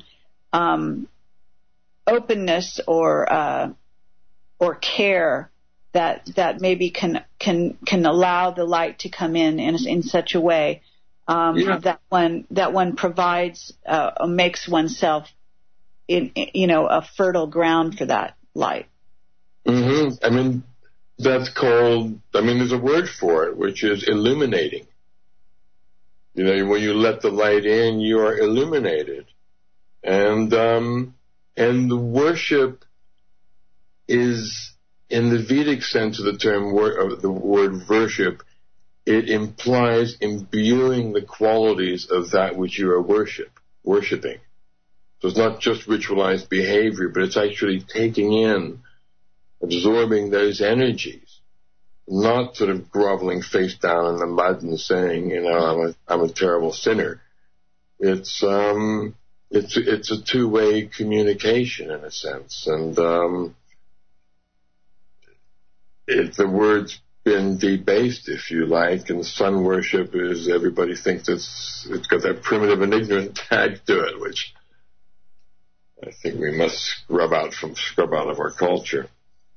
openness or care that maybe can allow the light to come in such a way that one provides, makes oneself a fertile ground for that light. Mm-hmm. I mean, that's called, there's a word for it, which is illuminating. When you let the light in, you are illuminated. And the worship is in the Vedic sense of the term, of the word worship, it implies imbuing the qualities of that which you are worshiping. So it's not just ritualized behavior, but it's actually taking in, absorbing those energies, not sort of groveling face down in the mud and saying, I'm a terrible sinner. It's a two-way communication in a sense, and if the word's been debased, if you like, and sun worship is, everybody thinks it's got that primitive and ignorant tag to it, which I think we must scrub out of our culture.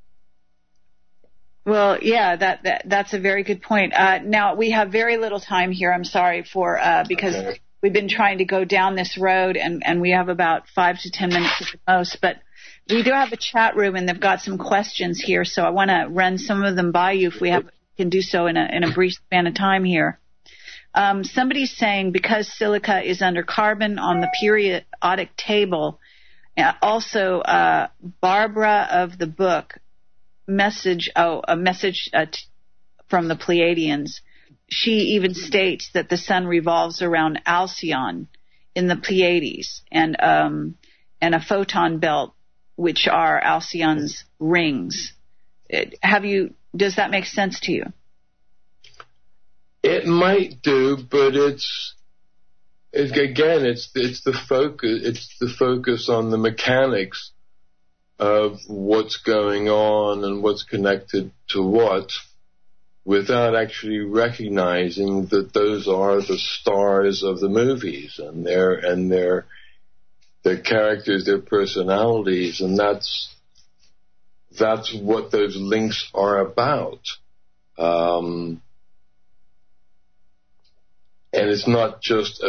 Well, yeah, that's a very good point. Now, we have very little time here, I'm sorry, because we've been trying to go down this road, and we have about 5 to 10 minutes at the most, but we do have a chat room, and they've got some questions here, so I want to run some of them by you if we can do so in a brief span of time here. Somebody's saying because silica is under carbon on the periodic table, also Barbara of the book, a message from the Pleiadians. She even states that the sun revolves around Alcyon in the Pleiades and a photon belt, which are Alcyon's rings. Does that make sense to you? It might do, but it's the focus on the mechanics of what's going on and what's connected to what, without actually recognizing that those are the stars of the movies and their characters, their personalities, and that's what those links are about. And it's not just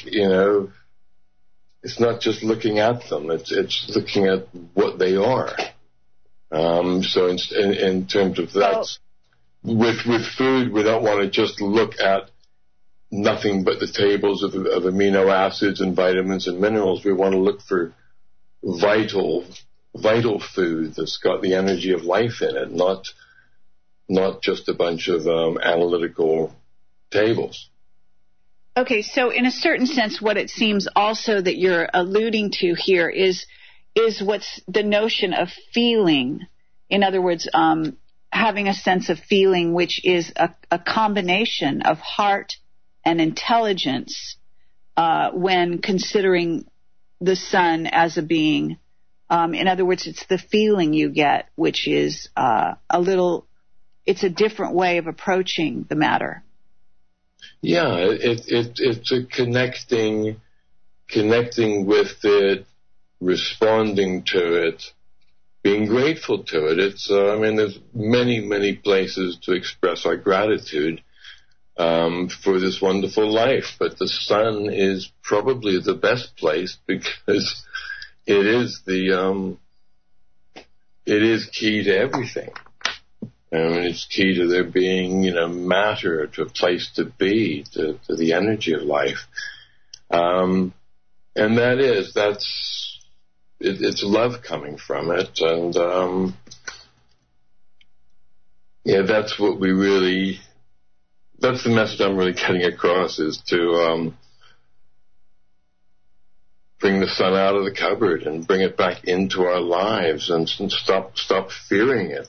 it's not just looking at them. It's looking at what they are. So in terms of that, with food, we don't want to just look at nothing but the tables of amino acids and vitamins and minerals. We want to look for vital food that's got the energy of life in it, not just a bunch of analytical tables. Okay, so in a certain sense, what it seems also that you're alluding to here is what's the notion of feeling. In other words, having a sense of feeling, which is a combination of heart and intelligence when considering the sun as a being. In other words, it's the feeling you get, which is it's a different way of approaching the matter. Yeah, it's a connecting with it, responding to it, being grateful to it. There's many places to express our gratitude for this wonderful life, but the sun is probably the best place because it is key to everything. It's key to there being, matter, to a place to be, to the energy of life. And it's love coming from it. And, that's the message I'm really getting across, is to, bring the sun out of the cupboard and bring it back into our lives and stop fearing it.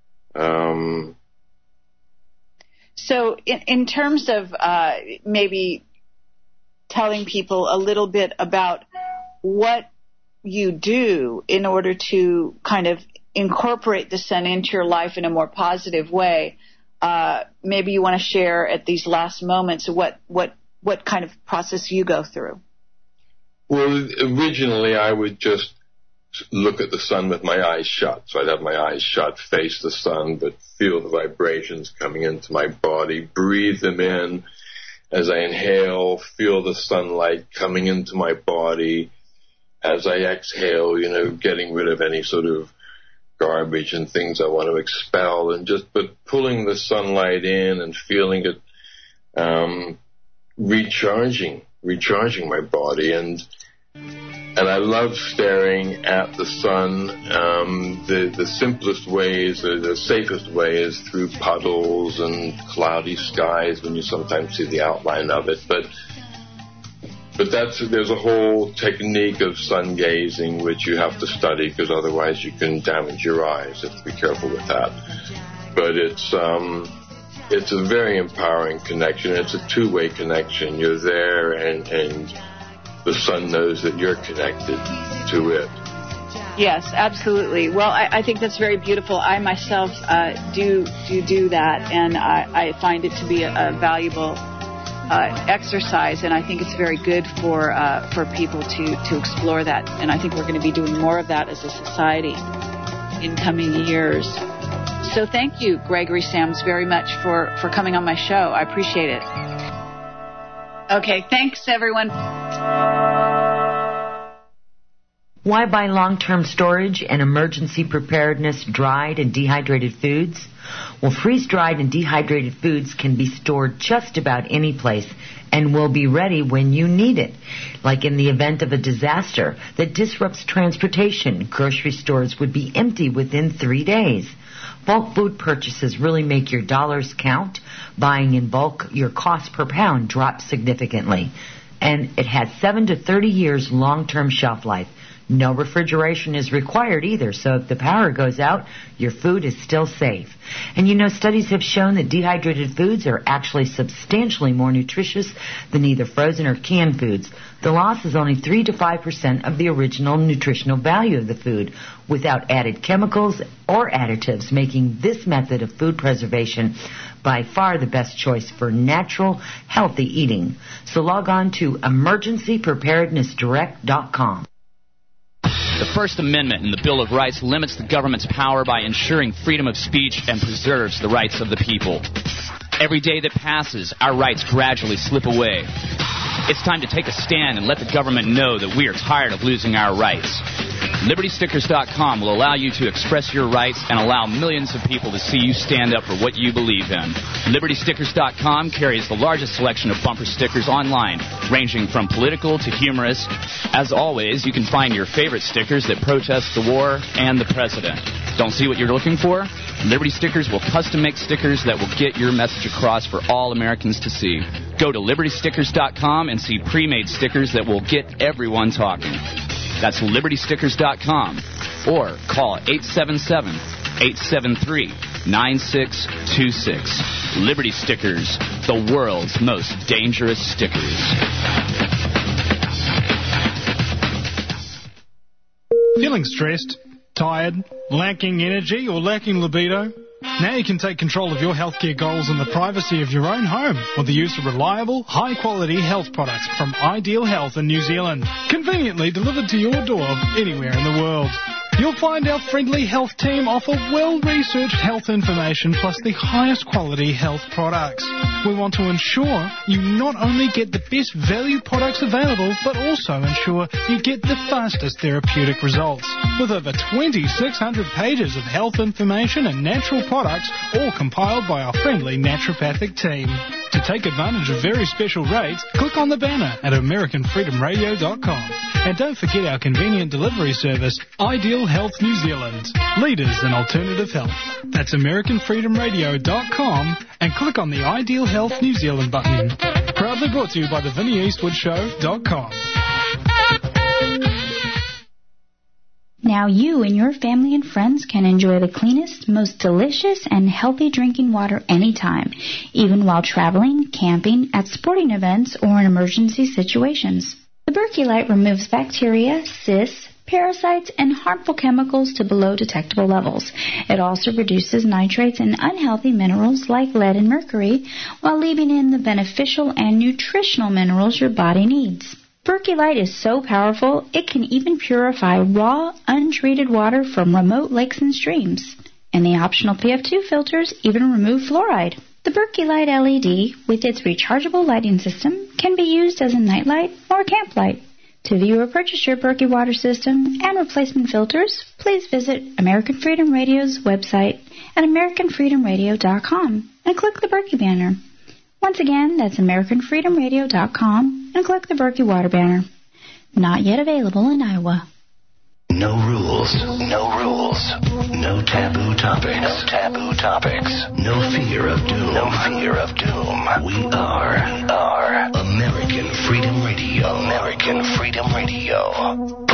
So in terms of maybe telling people a little bit about what you do in order to kind of incorporate the sun into your life in a more positive way, maybe you want to share at these last moments what kind of process you go through. Well, originally I would just look at the sun with my eyes shut. So I'd have my eyes shut, face the sun, but feel the vibrations coming into my body, breathe them in as I inhale, feel the sunlight coming into my body. As I exhale, getting rid of any sort of garbage and things I want to expel, but pulling the sunlight in and feeling it recharging my body. And And I love staring at the sun. The simplest ways, or the safest way, is through puddles and cloudy skies when you sometimes see the outline of it. But there's a whole technique of sun gazing which you have to study, because otherwise you can damage your eyes. You have to be careful with that. But it's a very empowering connection. It's a two-way connection. You're there, and the sun knows that you're connected to it. Yes, absolutely. Well, I think that's very beautiful. I myself do that, and I find it to be a valuable exercise, and I think it's very good for people to explore that. And I think we're going to be doing more of that as a society in coming years. So thank you, Gregory Sams, very much for coming on my show. I appreciate it. Okay, thanks, everyone. Why buy long-term storage and emergency preparedness dried and dehydrated foods? Well, freeze-dried and dehydrated foods can be stored just about any place and will be ready when you need it. Like in the event of a disaster that disrupts transportation, grocery stores would be empty within 3 days. Bulk food purchases really make your dollars count. Buying in bulk, your cost per pound drops significantly. And it has 7 to 30 years long-term shelf life. No refrigeration is required either, so if the power goes out, your food is still safe. And you know, studies have shown that dehydrated foods are actually substantially more nutritious than either frozen or canned foods. The loss is only 3 to 5% of the original nutritional value of the food, without added chemicals or additives, making this method of food preservation by far the best choice for natural, healthy eating. So log on to emergencypreparednessdirect.com. The First Amendment in the Bill of Rights limits the government's power by ensuring freedom of speech and preserves the rights of the people. Every day that passes, our rights gradually slip away. It's time to take a stand and let the government know that we are tired of losing our rights. LibertyStickers.com will allow you to express your rights and allow millions of people to see you stand up for what you believe in. LibertyStickers.com carries the largest selection of bumper stickers online, ranging from political to humorous. As always, you can find your favorite stickers that protest the war and the president. Don't see what you're looking for? Liberty Stickers will custom make stickers that will get your message across for all Americans to see. Go to LibertyStickers.com and see pre-made stickers that will get everyone talking. That's LibertyStickers.com, or call 877-873-9626. Liberty Stickers, the world's most dangerous stickers. Feeling stressed, tired, lacking energy, or lacking libido? Now you can take control of your healthcare goals in the privacy of your own home with the use of reliable, high-quality health products from Ideal Health in New Zealand, conveniently delivered to your door anywhere in the world. You'll find our friendly health team offer well-researched health information plus the highest quality health products. We want to ensure you not only get the best value products available, but also ensure you get the fastest therapeutic results. With over 2,600 pages of health information and natural products, all compiled by our friendly naturopathic team. To take advantage of very special rates, click on the banner at AmericanFreedomRadio.com. And don't forget our convenient delivery service, Ideal Health New Zealand, leaders in alternative health. That's AmericanFreedomRadio.com and click on the Ideal Health New Zealand button. Proudly brought to you by the VinnieEastwoodShow.com. Now you and your family and friends can enjoy the cleanest, most delicious, and healthy drinking water anytime, even while traveling, camping, at sporting events, or in emergency situations. The Berkey Light removes bacteria, cysts, parasites, and harmful chemicals to below detectable levels. It also reduces nitrates and unhealthy minerals like lead and mercury, while leaving in the beneficial and nutritional minerals your body needs. Berkey Light is so powerful, it can even purify raw, untreated water from remote lakes and streams. And the optional PF2 filters even remove fluoride. The Berkey Light LED, with its rechargeable lighting system, can be used as a nightlight or a camp light. To view or purchase your Berkey water system and replacement filters, please visit American Freedom Radio's website at AmericanFreedomRadio.com and click the Berkey banner. Once again, that's AmericanFreedomRadio.com and click the Berkey Water banner. Not yet available in Iowa. No rules, no rules, no taboo topics, no taboo topics, no fear of doom, no fear of doom. We are American Freedom Radio, American Freedom Radio.